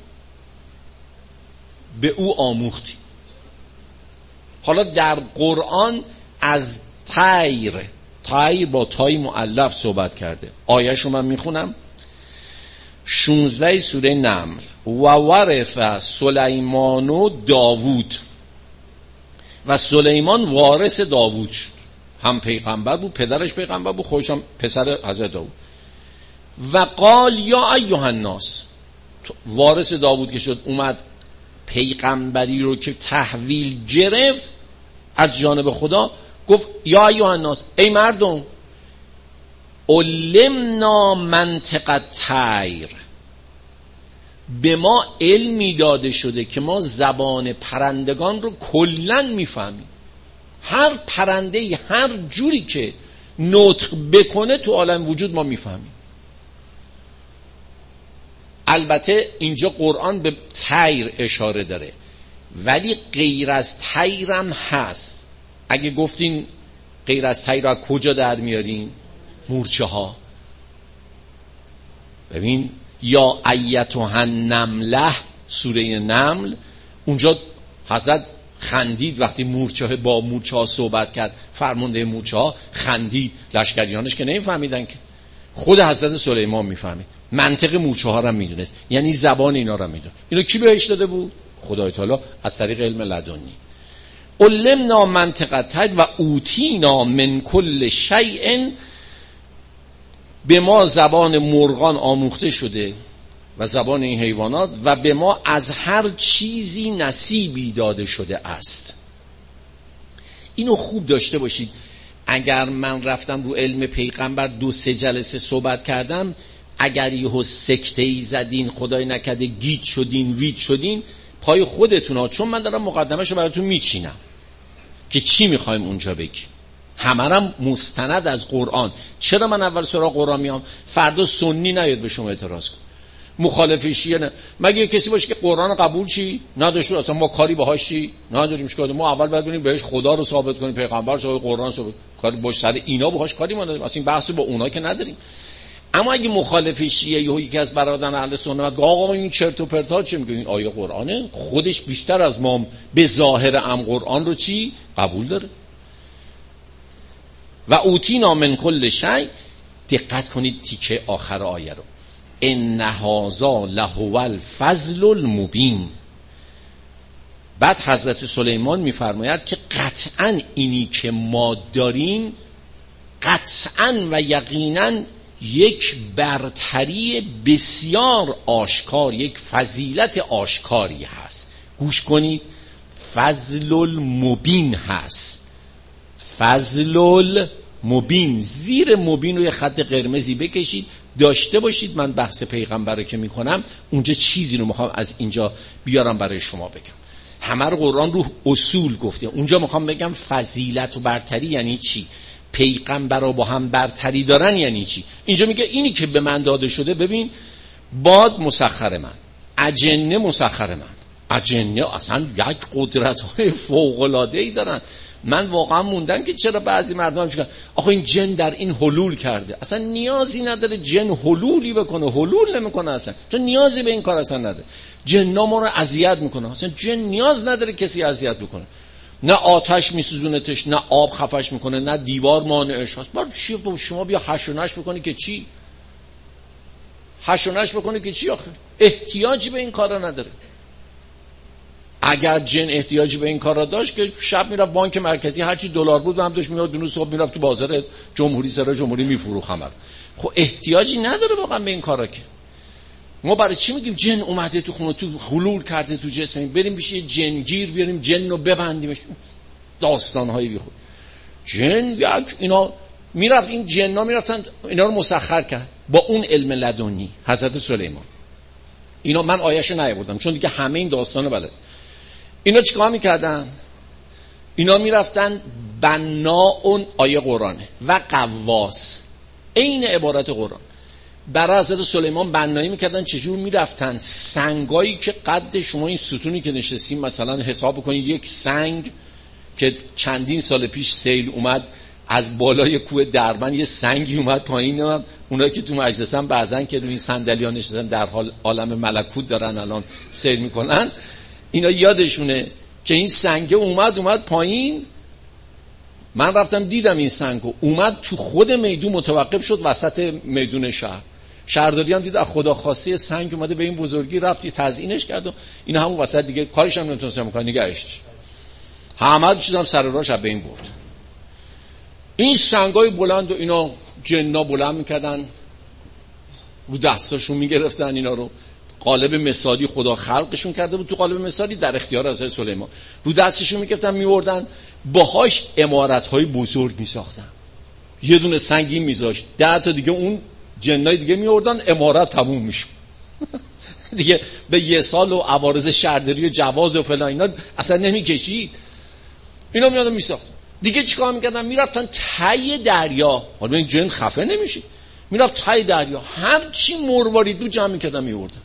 به او آموختیم. حالا در قرآن از طیر، طیر با تای مؤلف صحبت کرده. آیه‌شو من میخونم، شانزده سوره نمل. و ورث سلیمان و داوود، و سلیمان وارث داوود شد، هم پیغمبر بود، پدرش پیغمبر بود، خودش هم پسر حضرت داوود. و قال یا ایها الناس، وارث داوود که شد اومد پیغمبری رو که تحویل گرفت از جانب خدا، گفت یا ایها الناس، ای مردم، علمنا منطق الطیر، به ما علمی داده شده که ما زبان پرندگان رو کلن میفهمیم. هر پرنده هر جوری که نطق بکنه تو عالم وجود ما میفهمیم. البته اینجا قرآن به طیر اشاره داره، ولی غیر از طیرم هست. اگه گفتین غیر از طیر را کجا در میارین؟ مورچه ها. ببین یا ایتها النمله، سوره نمل، اونجا حضرت خندید وقتی مورچه با مورچه ها صحبت کرد، فرمانده مورچه ها خندید، لشکریانش که نمیفهمیدن که، خود حضرت سلیمان میفهمید، منطق مورچه ها رو میدونست، یعنی زبان اینا رو میدونست. اینو کی بهش داده بود؟ خدای تعالی از طریق علم لدنی. علمنا منطق الطیر و اوتینا من کل شیء، به ما زبان مرغان آموخته شده و زبان این حیوانات، و به ما از هر چیزی نصیبی داده شده است. اینو خوب داشته باشید. اگر من رفتم رو علم پیغمبر دو سه جلسه صحبت کردم، اگر یهو سکته ای زدین، خدای نکرده گیج شدین وید شدین، پای خودتون ها، چون من دارم مقدمه‌شو براتون میچینم که چی میخوایم اونجا بگیم. همه هم مستند از قرآن. چرا من اول سراغ قرآن میام؟ فردا سنی نیاد به شما اعتراض کن، مخالف شیعه نه. مگه کسی باشه که قرآن قبول چی نداشته اصلا ما کاری باهاش چی نداریم؟ چیکار؟ ما اول باید بریم بهش خدا رو ثابت کنیم، پیغمبر رو ثابت، قرآن ثابت، کاری باش سر اینا باهاش کاری ما نداریم، اصلا این بحثو با اونا که نداریم. اما اگه مخالف شیعه یا یکی از برادران اهل سنت آقا این چرت و پرتا چه میگه، این آیه قرآنه، خودش بیشتر از ما به ظاهر ام قرآن رو چی قبول داره. و اوتینا من کل شیء، دقت کنید تیکه آخر آیه رو، ان هذا لهو الفضل المبین. بعد حضرت سلیمان میفرماید که قطعاً اینی که ما داریم قطعاً و یقیناً یک برتری بسیار آشکار، یک فضیلت آشکاری هست. گوش کنید، فضل المبین هست. فضل المبین، زیر مبین رو یه خط قرمزی بکشید، داشته باشید. من بحث پیغمبر رو که میکنم اونجا چیزی رو میخوام از اینجا بیارم برای شما بگم. همه رو قرآن رو اصول گفته، اونجا میخوام بگم فضیلت و برتری یعنی چی، پیغمبرها با هم برتری دارن یعنی چی. اینجا میگه اینی که به من داده شده، ببین باد مسخر من، اجنه مسخر من. اجنه اصلا یک قدرت‌های فوق‌العاده‌ای دارن. من واقعا موندم که چرا بعضی مردم میگن آخه این جن در این حلول کرده. اصلا نیازی نداره جن حلولی بکنه، حلول نمیکنه اصلا، چون نیازی به این کار اصلا نداره. جن‌ها ما رو اذیت میکنه، اصلا جن نیاز نداره کسی اذیت بکنه. نه آتش میسوزونتش، نه آب خفش میکنه، نه دیوار مانعش هست. بار شما بیا حش و نش بکنی که چی؟ حش و نش بکنی که چی آخر؟ احتیاجی به این کارا نداره. اگر جن احتیاجی به این کارا داشت که شب میرفت بانک مرکزی هرچی دلار بود هم داشت میاد، دونو صبح میرفت تو بازار جمهوری سرای جمهوری میفروخت خمر. خب احتیاجی نداره واقعا به این کارا که. ما برای چی میگیم جن اومده تو خونه، تو حلول کرده تو جسم، بریم بشه یه جنگیر بیاریم جن رو ببندیمش؟ داستان‌های بیخود. جن یک اینا میرفت، این جن‌ها میرفتن اینا رو مسخر کرد با اون علم لدنی حضرت سلیمان. اینا من آیه‌شو نیاوردم چون دیگه همه این داستانو بلد. اینا چیکار میکردن؟ اینا میرفتن بناء آیه قرآنه و قواس، عین عبارت قرآن، برای حضرت سلیمان بنایی میکردن. چجور میرفتن؟ سنگایی که قد شما این ستونی که نشستیم مثلا حساب بکنید، یک سنگ که چندین سال پیش سیل اومد از بالای کوه دربند، یه سنگی اومد پایین. هم اونایی که تو مجلسن بعضن که روی صندلی‌ها نشستن در حال عالم ملکوت دارن الان سیر میکنن، اینا یادشونه که این سنگ اومد اومد پایین. من رفتم دیدم این سنگو اومد تو خود میدون متوقف شد وسط میدون شهر. شهرداری هم دید از خدا خواسته سنگ اومده به این بزرگی، رفت تزیینش کرد و اینا همون وسط دیگه کارش هم نمیتونستن بکنن، نگهش داشت. همه چیزام سر راهش به این برد. این سنگای بلند و اینا جنا بلند میکردن، رو دستاشون میگرفتن اینا رو. قالب مثالی خدا خلقشون کرده بود، تو قالب مثالی در اختیار حضرت سلیمان. رو دستشون میگرفتن میوردن، باهاش عمارت‌های بزرگ میساختن. یه دونه سنگی میذاشت، ده تا دیگه اون جنای دیگه میوردن، عمارت تموم میشد. دیگه به یه سال و عوارض شهرداری و جواز و فلان اینا اصلا نمیکشید. اینا میادن میساختن. دیگه چیکار میکردن؟ میرفتن ته دریا. حالا این جن خفه نمیشه، میرفت ته دریا، هر چی مروارید دو جمع میکردن میوردن،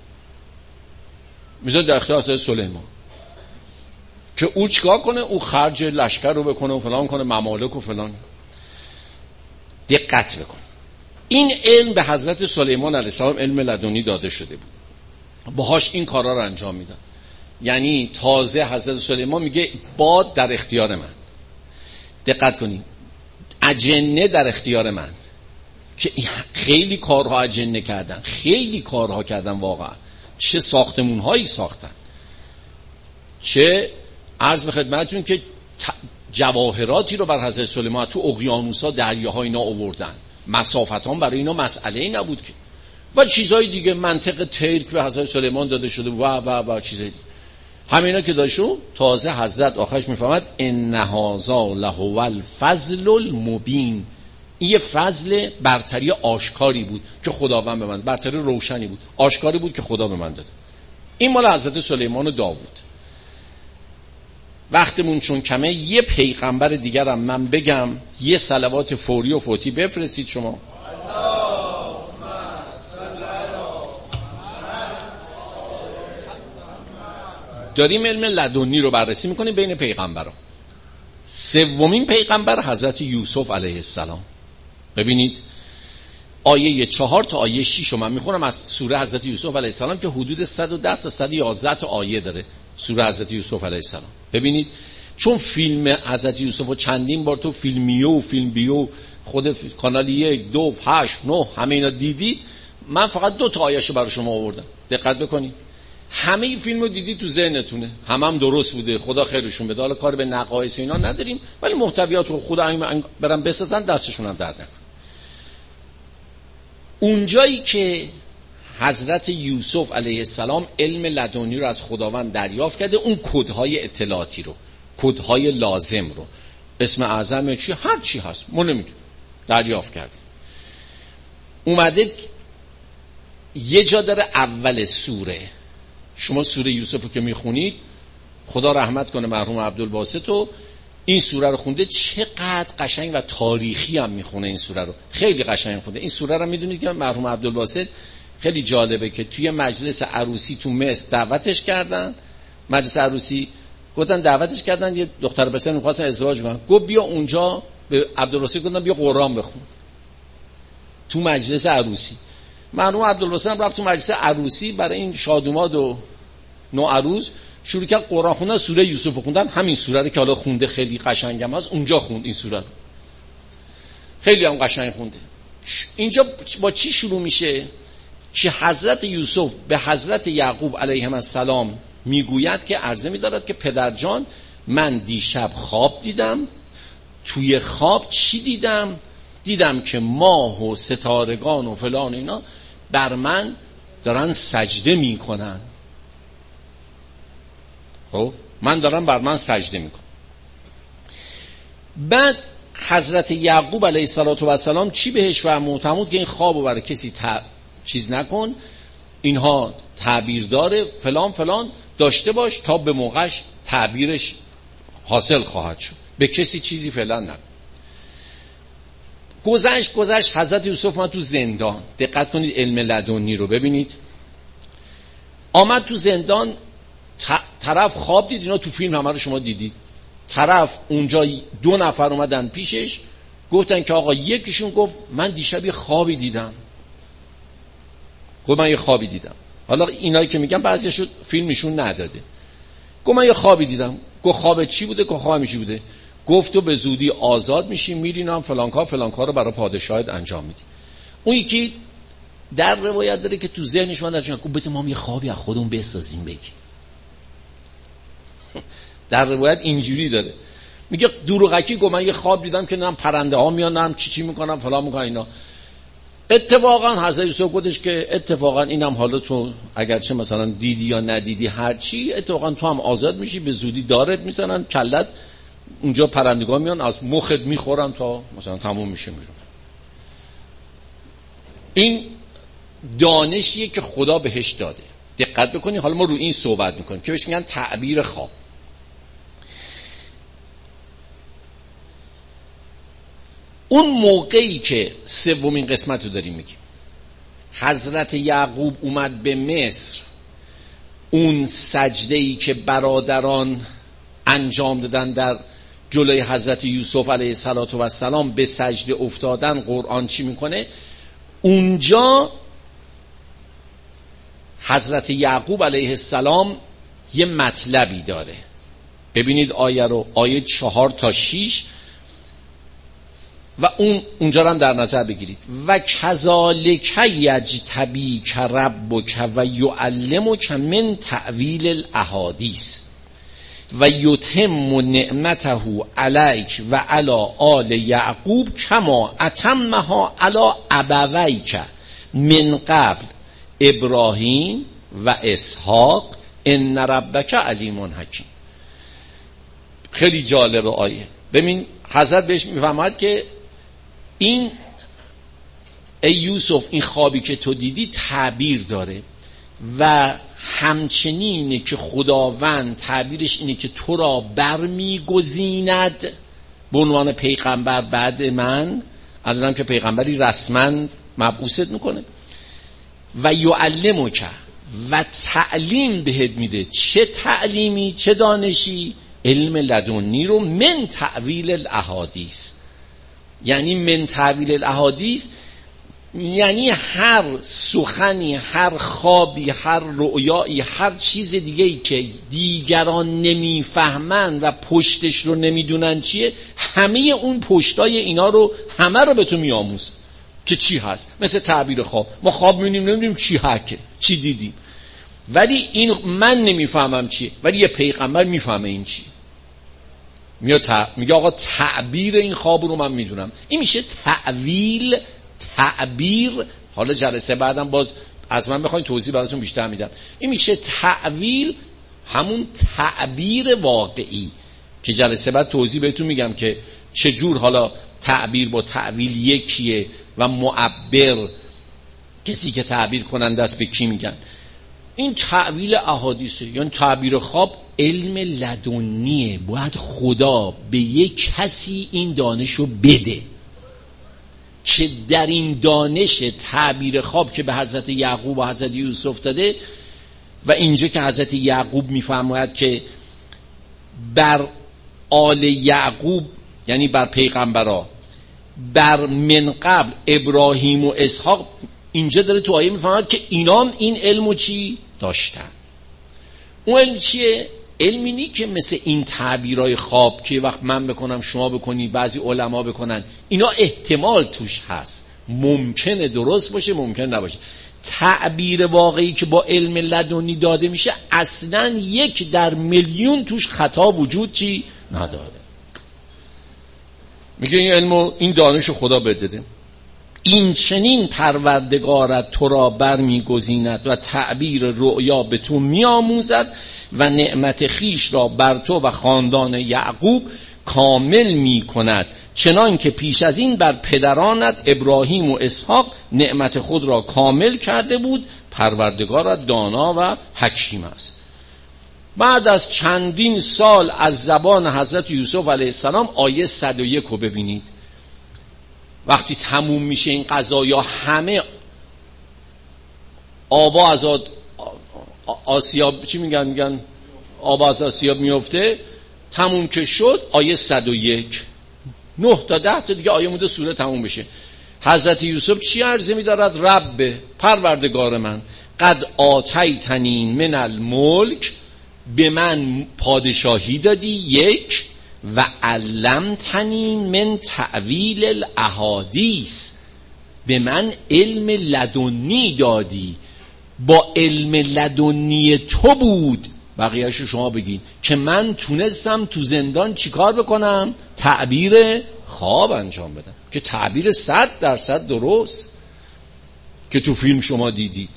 میذارن در اختیار حضرت سلیمان که او چیکار کنه؟ او خرج لشکر رو بکنه و فلان کنه، ممالک و فلان. دقت بکن، این علم به حضرت سلیمان علیه السلام علم لدنی داده شده بود، باهاش این کارا رو انجام میدن. یعنی تازه حضرت سلیمان میگه باد در اختیار من. دقت کنید، اجنه در اختیار من، که خیلی کارها اجنه کردن، خیلی کارها کردن واقعا. چه ساختمون هایی ساختن، چه عرض به خدمتتون که جواهراتی رو بر حضرت سلیمان تو اقیانوسا دریاها اینا آوردن. مسافت هم برای اینا مسئله ای نبود که، و چیزهای دیگه، منطق ترک به حضرت سلیمان داده شده و و و چیزهای دیگه. همینا که داشتو تازه حضرت آخرش میفهمد ان هذا لهو الفضل المبین. این فضل برتری آشکاری بود که خداوند به من، برتری روشنی بود، آشکاری بود که خدا به من داده. این مال حضرت سلیمان و داوود. وقتمون چون کمه یه پیغمبر دیگرم من بگم، یه صلوات فوری و فوتی بفرستید شما. داریم علم لدنی رو بررسی میکنیم بین پیغمبران. سومین پیغمبر حضرت یوسف علیه السلام. ببینید آیه چهار تا آیه شش رو من میخونم از سوره حضرت یوسف علیه السلام که حدود صد و ده تا صد و یازده تا آیه داره سوره حضرت یوسف علیه السلام. ببینید چون فیلم حضرت یوسف رو چندین بار تو فیلمیو و فیلم بیو خود کانال یک دو هشت نه همه اینا دیدی، من فقط دو تا آیه‌شو برای شما آوردم. دقت بکنید همه این فیلم رو دیدی تو ذهنتونه، همه هم درست بوده، خدا خیرشون بده. حالا کار به نقایص اینا نداریم، ولی محتویات رو خدا برام بسازن دستشون هم درد نکنه. اونجایی که حضرت یوسف علیه السلام علم لدنی رو از خداوند دریافت کرده، اون کدهای اطلاعاتی رو، کدهای لازم رو، اسم اعظم چی هر چی هست ما نمیدونیم، دریافت کرده. اومده یه جا داره اول سوره، شما سوره یوسف رو که میخونید، خدا رحمت کنه مرحوم عبدالباسط و این سوره رو خونده، چقدر قشنگ و تاریخی هم میخونه این سوره رو، خیلی قشنگ خونده. این سوره رو میدونید که مرحوم عبدالباسط خیلی جالبه که توی مجلس عروسی تو مصر دعوتش کردن، مجلس عروسی گفتن دعوتش کردن، یه دختر پسر می‌خواستن ازدواج کنن، گفت بیا اونجا، به عبدالباسط گفتن بیا قرآن بخون تو مجلس عروسی. مرحوم عبدالباسط هم رفت تو مجلس عروسی برای این شادوماد و نوعروس، شروع کرد قرآن خوندن، سوره یوسف خوندن، همین سوره رو که حالا خونده خیلی قشنگم هست، اونجا خوند این سوره رو، خیلی هم قشنگ خونده. اینجا با چی شروع میشه؟ که حضرت یوسف به حضرت یعقوب علیهم السلام میگوید که عرضه می‌دارد که پدرجان من دیشب خواب دیدم، توی خواب چی دیدم؟ دیدم که ماه و ستارگان و فلان اینا بر من دارن سجده میکنن. خب من دارم بر من سجده میکنم. بعد حضرت یعقوب علیه السلام چی بهش فرمود؟ که این خوابو برای کسی تا... چیز نکن، اینها تعبیر داره، فلان فلان داشته باش تا به موقعش تعبیرش حاصل خواهد شد، به کسی چیزی فعلا نکن. گذشت گذشت حضرت یوسف ما تو زندان، دقت کنید علم لدنی رو ببینید، آمد تو زندان، طرف خواب دید، اینا تو فیلم همه رو شما دیدید، طرف اونجا دو نفر اومدن پیشش گفتن که آقا، یکیشون گفت من دیشب یه خوابی دیدم، گفت من یه خوابی دیدم. حالا اینایی که میگم بعضیشون فیلمشون نداده، گفت من یه خوابی دیدم. گفت خواب چی بوده؟ گفت خواب میشی بوده. گفت تو به زودی آزاد میشی، میرینم فلان کار فلان کار رو برای پادشاهت انجام میدی. اون یکی در روایت داره که تو ذهنش من درچون گفت بذار ما هم یه خوابی از خودمون بسازیم بگی. در روایت اینجوری داره، میگه دروغکی گفت من یه خواب دیدم که نم پرنده ها میان، نم چی چی میکنم فلان میکنم اینا. اتفاقا حضرت یوسف گفتش که اتفاقا اینم حالا تو اگرچه مثلا دیدی یا ندیدی هر چی، اتفاقا تو هم آزاد میشی، به زودی دارت میزنن کلت، اونجا پرندگان میان از مخت میخورن تا مثلا تموم میشه میرون. این دانشیه که خدا بهش داده. دقت بکنی، حالا ما رو این صحبت میکنیم که بهش میگن تعبیر خواب. اون موقعی که سومین قسمت رو داریم میگیم، حضرت یعقوب اومد به مصر، اون سجده‌ای که برادران انجام دادن در جلوی حضرت یوسف علیه السلام به سجده افتادن، قرآن چی میکنه؟ اونجا حضرت یعقوب علیه السلام یه مطلبی داره. ببینید آیه رو، آیه چهار تا شیش، و اون اونجا رو هم در نظر بگیرید. و کذالک یجتبیک ربک و یعلمک من تعویل الاحادیث و یتم نعمته علیک و علی آل یعقوب کما اتمها علی ابویک من قبل ابراهیم و اسحاق ان ربک علیم حکیم. خیلی جالب آیه. ببین حضرت بهش میفهمد که این ای یوسف، این خوابی که تو دیدی تعبیر داره و همچنینه که خداوند تعبیرش اینه که تو را برمیگزیند به عنوان پیغمبر بعد من، الانم که پیغمبری رسما مبعوثت میکنه، و یعلمک و تعلیم بهت میده. چه تعلیمی؟ چه دانشی؟ علم لدنی رو من تعویل الاحادیث. یعنی من تعویل الاحادیث یعنی هر سخنی، هر خوابی، هر رؤیایی، هر چیز دیگه‌ای که دیگران نمیفهمن و پشتش رو نمیدونن چیه، همه اون پشتای اینا رو همه رو به تو میآموز که چی هست. مثل تعبیر خواب، ما خواب می‌بینیم نمیدونیم چی هکه، چی دیدیم، ولی این من نمیفهمم چیه، ولی یه پیغمبر میفهمه این چیه. میاد میگه آقا تعبیر این خواب رو من میدونم. این میشه تعویل، تعبیر. حالا جلسه بعدم باز از من بخواید توضیح براتون بیشتر میدم. این میشه تعویل، همون تعبیر واقعی که جلسه بعد توضیح بهتون میگم که چجور حالا تعبیر با تعویل یکیه و معبر، کسی که تعبیر کننده است، به کی میگن. این تعویل احادیثه، یعنی تعبیر خواب علم لدنیه. باید خدا به یک کسی این دانشو بده که در این دانش تعبیر خواب که به حضرت یعقوب و حضرت یوسف داده، و اینجا که حضرت یعقوب میفرماید که بر آل یعقوب، یعنی بر پیغمبرا، بر من قبل ابراهیم و اسحاق، اینجا داره تو آیه میفرماید که اینام این علمو چی داشتن. اون علم چیه؟ علمی نی که مثل این تعبیرای خواب که وقت من بکنم شما بکنی، بعضی علما بکنن، اینا احتمال توش هست، ممکنه درست باشه ممکن نباشه. تعبیر واقعی که با علم لدنی داده میشه اصلا یک در میلیون توش خطا وجود چی نداره. میگه این علمو، این دانشو خدا بده. این چنین پروردگارت تو را بر میگزیند و تعبیر رؤیا به تو میآموزد و نعمت خیش را بر تو و خاندان یعقوب کامل میکند، چنان که پیش از این بر پدرانت ابراهیم و اسحاق نعمت خود را کامل کرده بود. پروردگارت دانا و حکیم است. بعد از چندین سال از زبان حضرت یوسف علیه السلام آیه صد و یک رو ببینید. وقتی تموم میشه این قضایا، همه آبا از آسیاب چی میگن میگن آبا از آسیاب میفته. تموم که شد آیه صد و یک، نه تا ده تا دیگه آیه مونده سوره تموم بشه. حضرت یوسف چی عرضه می‌دارد؟ رب، پروردگار من، قد آتیتنی من الملک، به من پادشاهی دادی، یک، و علمتنی من تعویل الاحادیث، به من علم لدنی دادی. با علم لدنی تو بود، بقیه‌اشو شما بگین، که من تونستم تو زندان چیکار بکنم؟ تعبیر خواب انجام بدم، که تعبیر صد درصد درست که تو فیلم شما دیدید.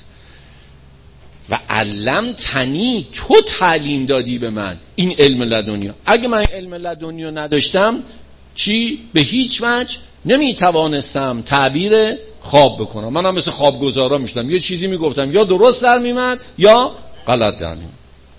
و علم تنی، تو تعلیم دادی به من این علم لدنی. اگه من علم لدنی رو نداشتم چی؟ به هیچ وجه نمیتوانستم تعبیر خواب بکنم. منم مثل خوابگزارا میشدم، یه چیزی میگفتم یا درست در میمد یا غلط در میمد.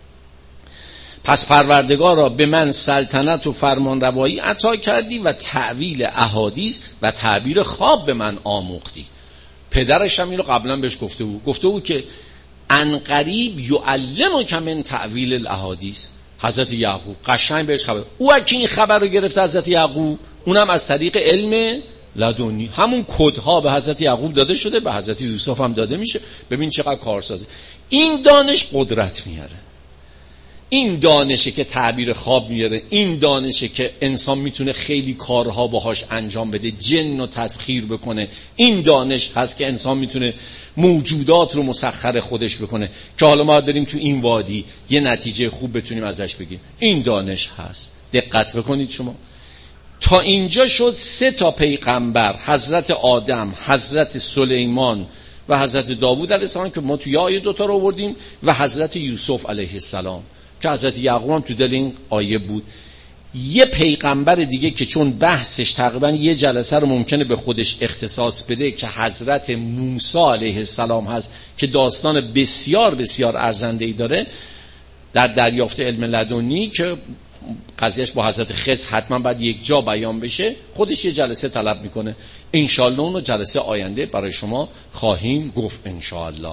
پس پروردگار را به من سلطنت و فرمان روایی عطا کردی و تعویل احادیث و تعبیر خواب به من آموختی. پدرش هم اینو قبلا بهش گفته بود، گفته بود که ان قریب یعلمک من تعویل الاحادیث. حضرت یعقوب قشنگ بهش خبر، او اگه این خبر رو گرفته حضرت یعقوب، اونم از طریق علم لدنی، همون کدها به حضرت یعقوب داده شده، به حضرت یوسف هم داده میشه. ببین چقدر کارسازه. این دانش قدرت میاره. این دانشه که تعبیر خواب میاره. این دانشه که انسان میتونه خیلی کارها باهاش انجام بده، جن رو تسخیر بکنه. این دانش هست که انسان میتونه موجودات رو مسخر خودش بکنه، که حالا ما داریم تو این وادی یه نتیجه خوب بتونیم ازش بگیریم. این دانش هست. دقت بکنید شما. تا اینجا شد سه تا پیغمبر، حضرت آدم، حضرت سلیمان و حضرت داوود علیه السلام که ما توی آیه دوتا رو آوردیم، و حضرت یوسف علیه السلام که حضرت یعقوب هم تو دل این آیه بود. یه پیغمبر دیگه که چون بحثش تقریبا یه جلسه رو ممکنه به خودش اختصاص بده که حضرت موسی علیه السلام هست که داستان بسیار بسیار ارزنده‌ای داره در دریافت علم لدنی که قضیهش با حضرت خضر حتما باید یک جا بیان بشه، خودش یه جلسه طلب میکنه. انشالله اون رو جلسه آینده برای شما خواهیم گفت انشالله.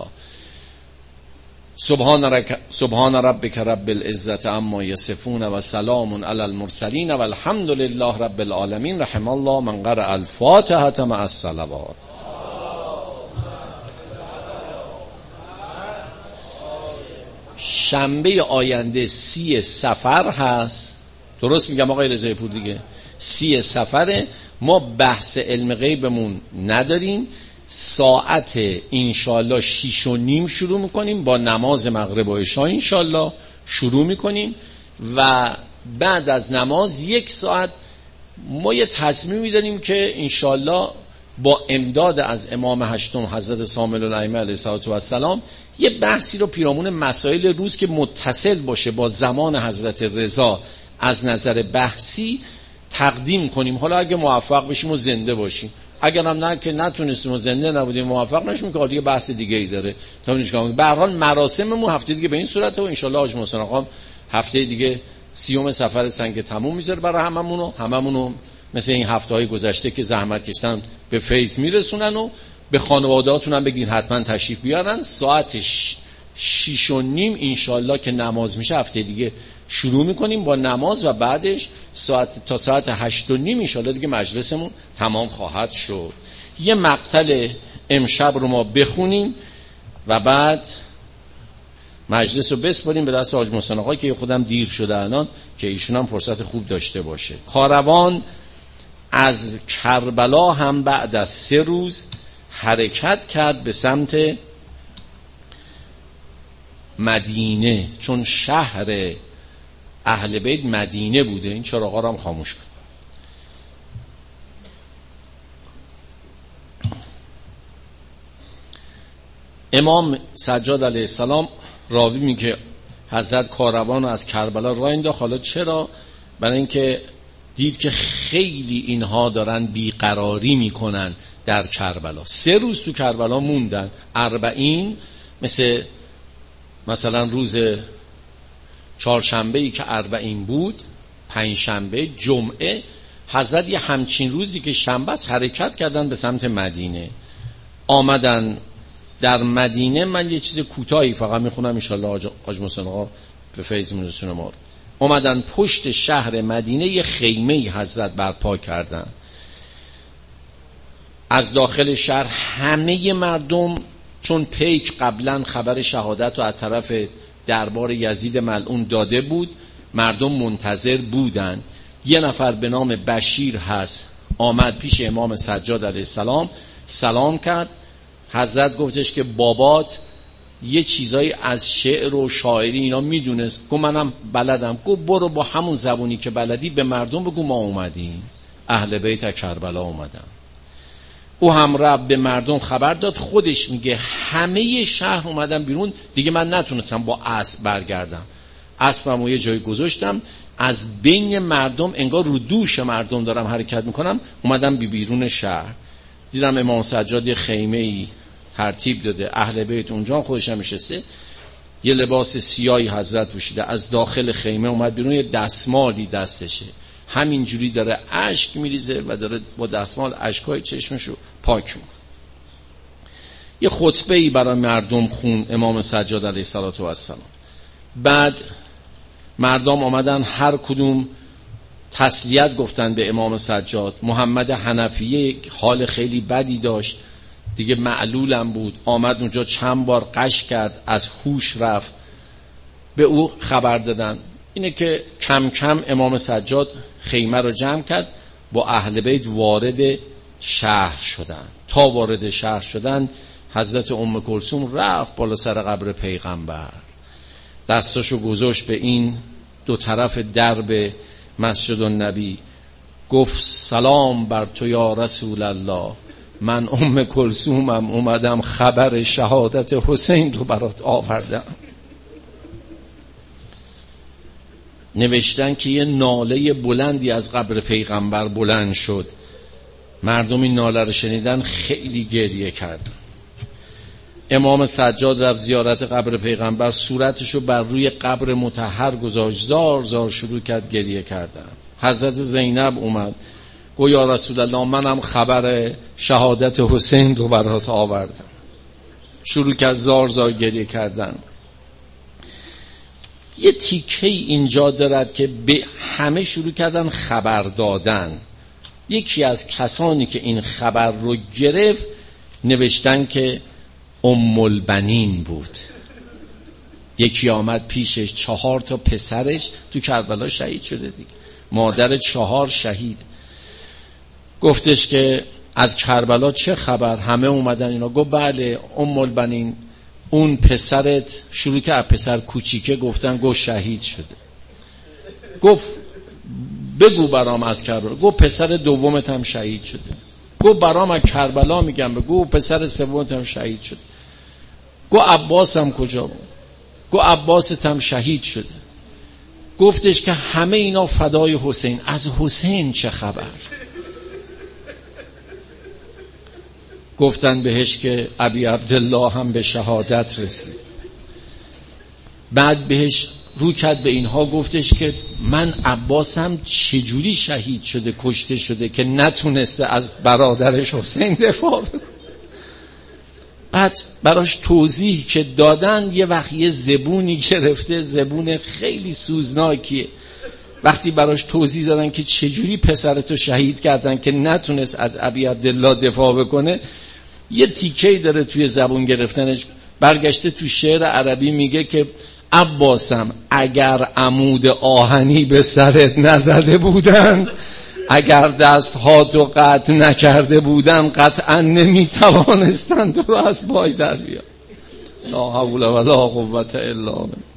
سبحان رک... سبحان ربک رب العزت عما یصفون و سلام علی المرسلین و الحمد لله رب العالمین. رحم الله من قرأ الفاتحه مع الصلوات. شنبه آینده سی صفر هست، درست میگم آقای رضایی پور دیگه؟ سی صفره. ما بحث علم غیبمون نداریم. ساعت انشالله شیش و نیم شروع میکنیم با نماز مغرب و عشا، انشالله شروع میکنیم و بعد از نماز یک ساعت ما یه تصمیمی داریم که انشالله با امداد از امام هشتم حضرت صامل الائمه علیه السلام یه بحثی رو پیرامون مسائل روز که متصل باشه با زمان حضرت رضا از نظر بحثی تقدیم کنیم. حالا اگه موفق بشیم و زنده باشیم، اگر هم نه که نتونستیم و زنده نبودیم موفق نشیم که دیگه بحث دیگه ای داره. تا میگم به هر حال مراسممون هفته دیگه به این صورته و ان شاء الله حاج محسن آقا هفته دیگه سیوم سفر سنگ تموم میذاره برای هممون، هممون مثل این هفته‌های گذشته که زحمت کشتن به فیض میرسونن و به خانواده‌هاتون هم بگین حتما تشریف بیارن. ساعت شیش و نیم انشالله که نماز میشه هفته دیگه شروع میکنیم با نماز و بعدش ساعت تا ساعت هشت و نیم انشالله دیگه مجلسمون تمام خواهد شد. یه مقتل امشب رو ما بخونیم و بعد مجلس رو بسپاریم به دست حاج محسن آقا که خودم دیر شده الان که ایشون هم فرصت خوب داشته باشه. کاروان از کربلا هم بعد از سه روز حرکت کرد به سمت مدینه، چون شهر اهل بیت مدینه بوده. این چراغا رو هم خاموش کن. امام سجاد علیه السلام راوی میگه حضرت کاروان رو از کربلا راه انداخت. حالا چرا؟ برای اینکه دید که خیلی اینها دارن بیقراری میکنن در کربلا. سه روز تو کربلا موندن، اربعین، مثل مثلا روز چهارشنبه‌ای که اربعین بود، پنجشنبه، جمعه، حضرت یه همچین روزی که شنبه است حرکت کردن به سمت مدینه. آمدن در مدینه، من یه چیز کوتاهی فقط میخونم ان شاء الله حاج محسن آقا به فیض میرسونه ما. اومدن پشت شهر مدینه یه خیمه‌ای حضرت برپا کردن. از داخل شهر همه مردم، چون پیک قبلا خبر شهادت رو از طرف دربار یزید ملعون داده بود، مردم منتظر بودن. یه نفر به نام بشیر هست آمد پیش امام سجاد علیه السلام سلام کرد. حضرت گفتش که بابات یه چیزایی از شعر و شاعری اینا میدونست. گفت منم بلدم. گفت برو با همون زبونی که بلدی به مردم بگو ما اومدیم، اهل بیت کربلا اومدن. او هم رب به مردم خبر داد. خودش میگه همه شهر اومدن بیرون دیگه، من نتونستم با اسب برگردم، اسبمو یه جای گذاشتم، از بین مردم انگار رو دوش مردم دارم حرکت میکنم، اومدم بی بیرون شهر. دیدم امام سجاد یه خیمه‌ای ترتیب داده، اهل بیت اونجا خودش هم نشسته، یه لباس سیاهی حضرت پوشیده، از داخل خیمه اومد بیرون، یه دستمالی دستشه، همینجوری داره اشک میریزه و داره با دستمال اشکای چشمشو پاک میکنه. یه خطبه‌ای برای مردم خون امام سجاد علیه السلام. بعد مردم آمدن هر کدوم تسلیت گفتن به امام سجاد. محمد حنفیه حال خیلی بدی داشت دیگه، معلولم بود، آمد اونجا چند بار قش کرد، از هوش رفت. به او خبر دادن. اینه که کم کم امام سجاد خیمه رو جمع کرد، با اهل بیت وارد شهر شدن. تا وارد شهر شدن حضرت ام کلثوم رفت بالا سر قبر پیغمبر، دستاشو گذاشت به این دو طرف درب مسجد النبی، گفت سلام بر تو یا رسول الله، من ام کلثومم، اومدم خبر شهادت حسین رو برات آوردم. نوشتن که یه ناله بلندی از قبر پیغمبر بلند شد. مردم این ناله رو شنیدن، خیلی گریه کردن. امام سجاد رفت زیارت قبر پیغمبر، صورتشو بر روی قبر مطهر گذاشت، زار زار شروع کرد گریه کردن. حضرت زینب اومد، گفت یا رسول الله منم خبر شهادت حسین رو برات آوردم. شروع کرد زار زار گریه کردن. یه تیکه اینجا دارد که به همه شروع کردن خبر دادن. یکی از کسانی که این خبر رو گرفت نوشتن که ام البنین بود. یکی آمد پیشش، چهار تا پسرش تو کربلا شهید شده دیگه، مادر چهار شهید. گفتش که از کربلا چه خبر؟ همه اومدن اینا. گفت بله ام البنین، اون پسرت، شروع که پسر کوچیکه گفتن، گفت شهید شده. گفت بگو برام از کربلا. گفت پسر دومت هم شهید شده. گفت برام از کربلا میگم بگو. پسر سومت هم شهید شده. گفت عباس هم کجا بود؟ گفت عباست هم شهید شده. گفتش که همه اینا فدای حسین. از حسین چه خبر؟ گفتن بهش که ابی عبدالله هم به شهادت رسید. بعد بهش رو کرد به اینها، گفتش که من عباسم چجوری شهید شده، کشته شده که نتونسته از برادرش حسین دفاع بکنه. بعد براش توضیح که دادن، یه وقت یه زبونی گرفته، زبون خیلی سوزناکیه. وقتی براش توضیح دادن که چجوری پسرتو شهید کردن که نتونست از ابی عبدالله دفاع بکنه، یه تیکه‌ای داره توی زبون گرفتنش. برگشته تو شعر عربی میگه که عباسم اگر عمود آهنی به سرت نزده بودند، اگر دستهاتو قطع نکرده بودن، قطعا نمیتوانستند تو رو از پای در بیارن. لا حول ولا قوة الا بالله.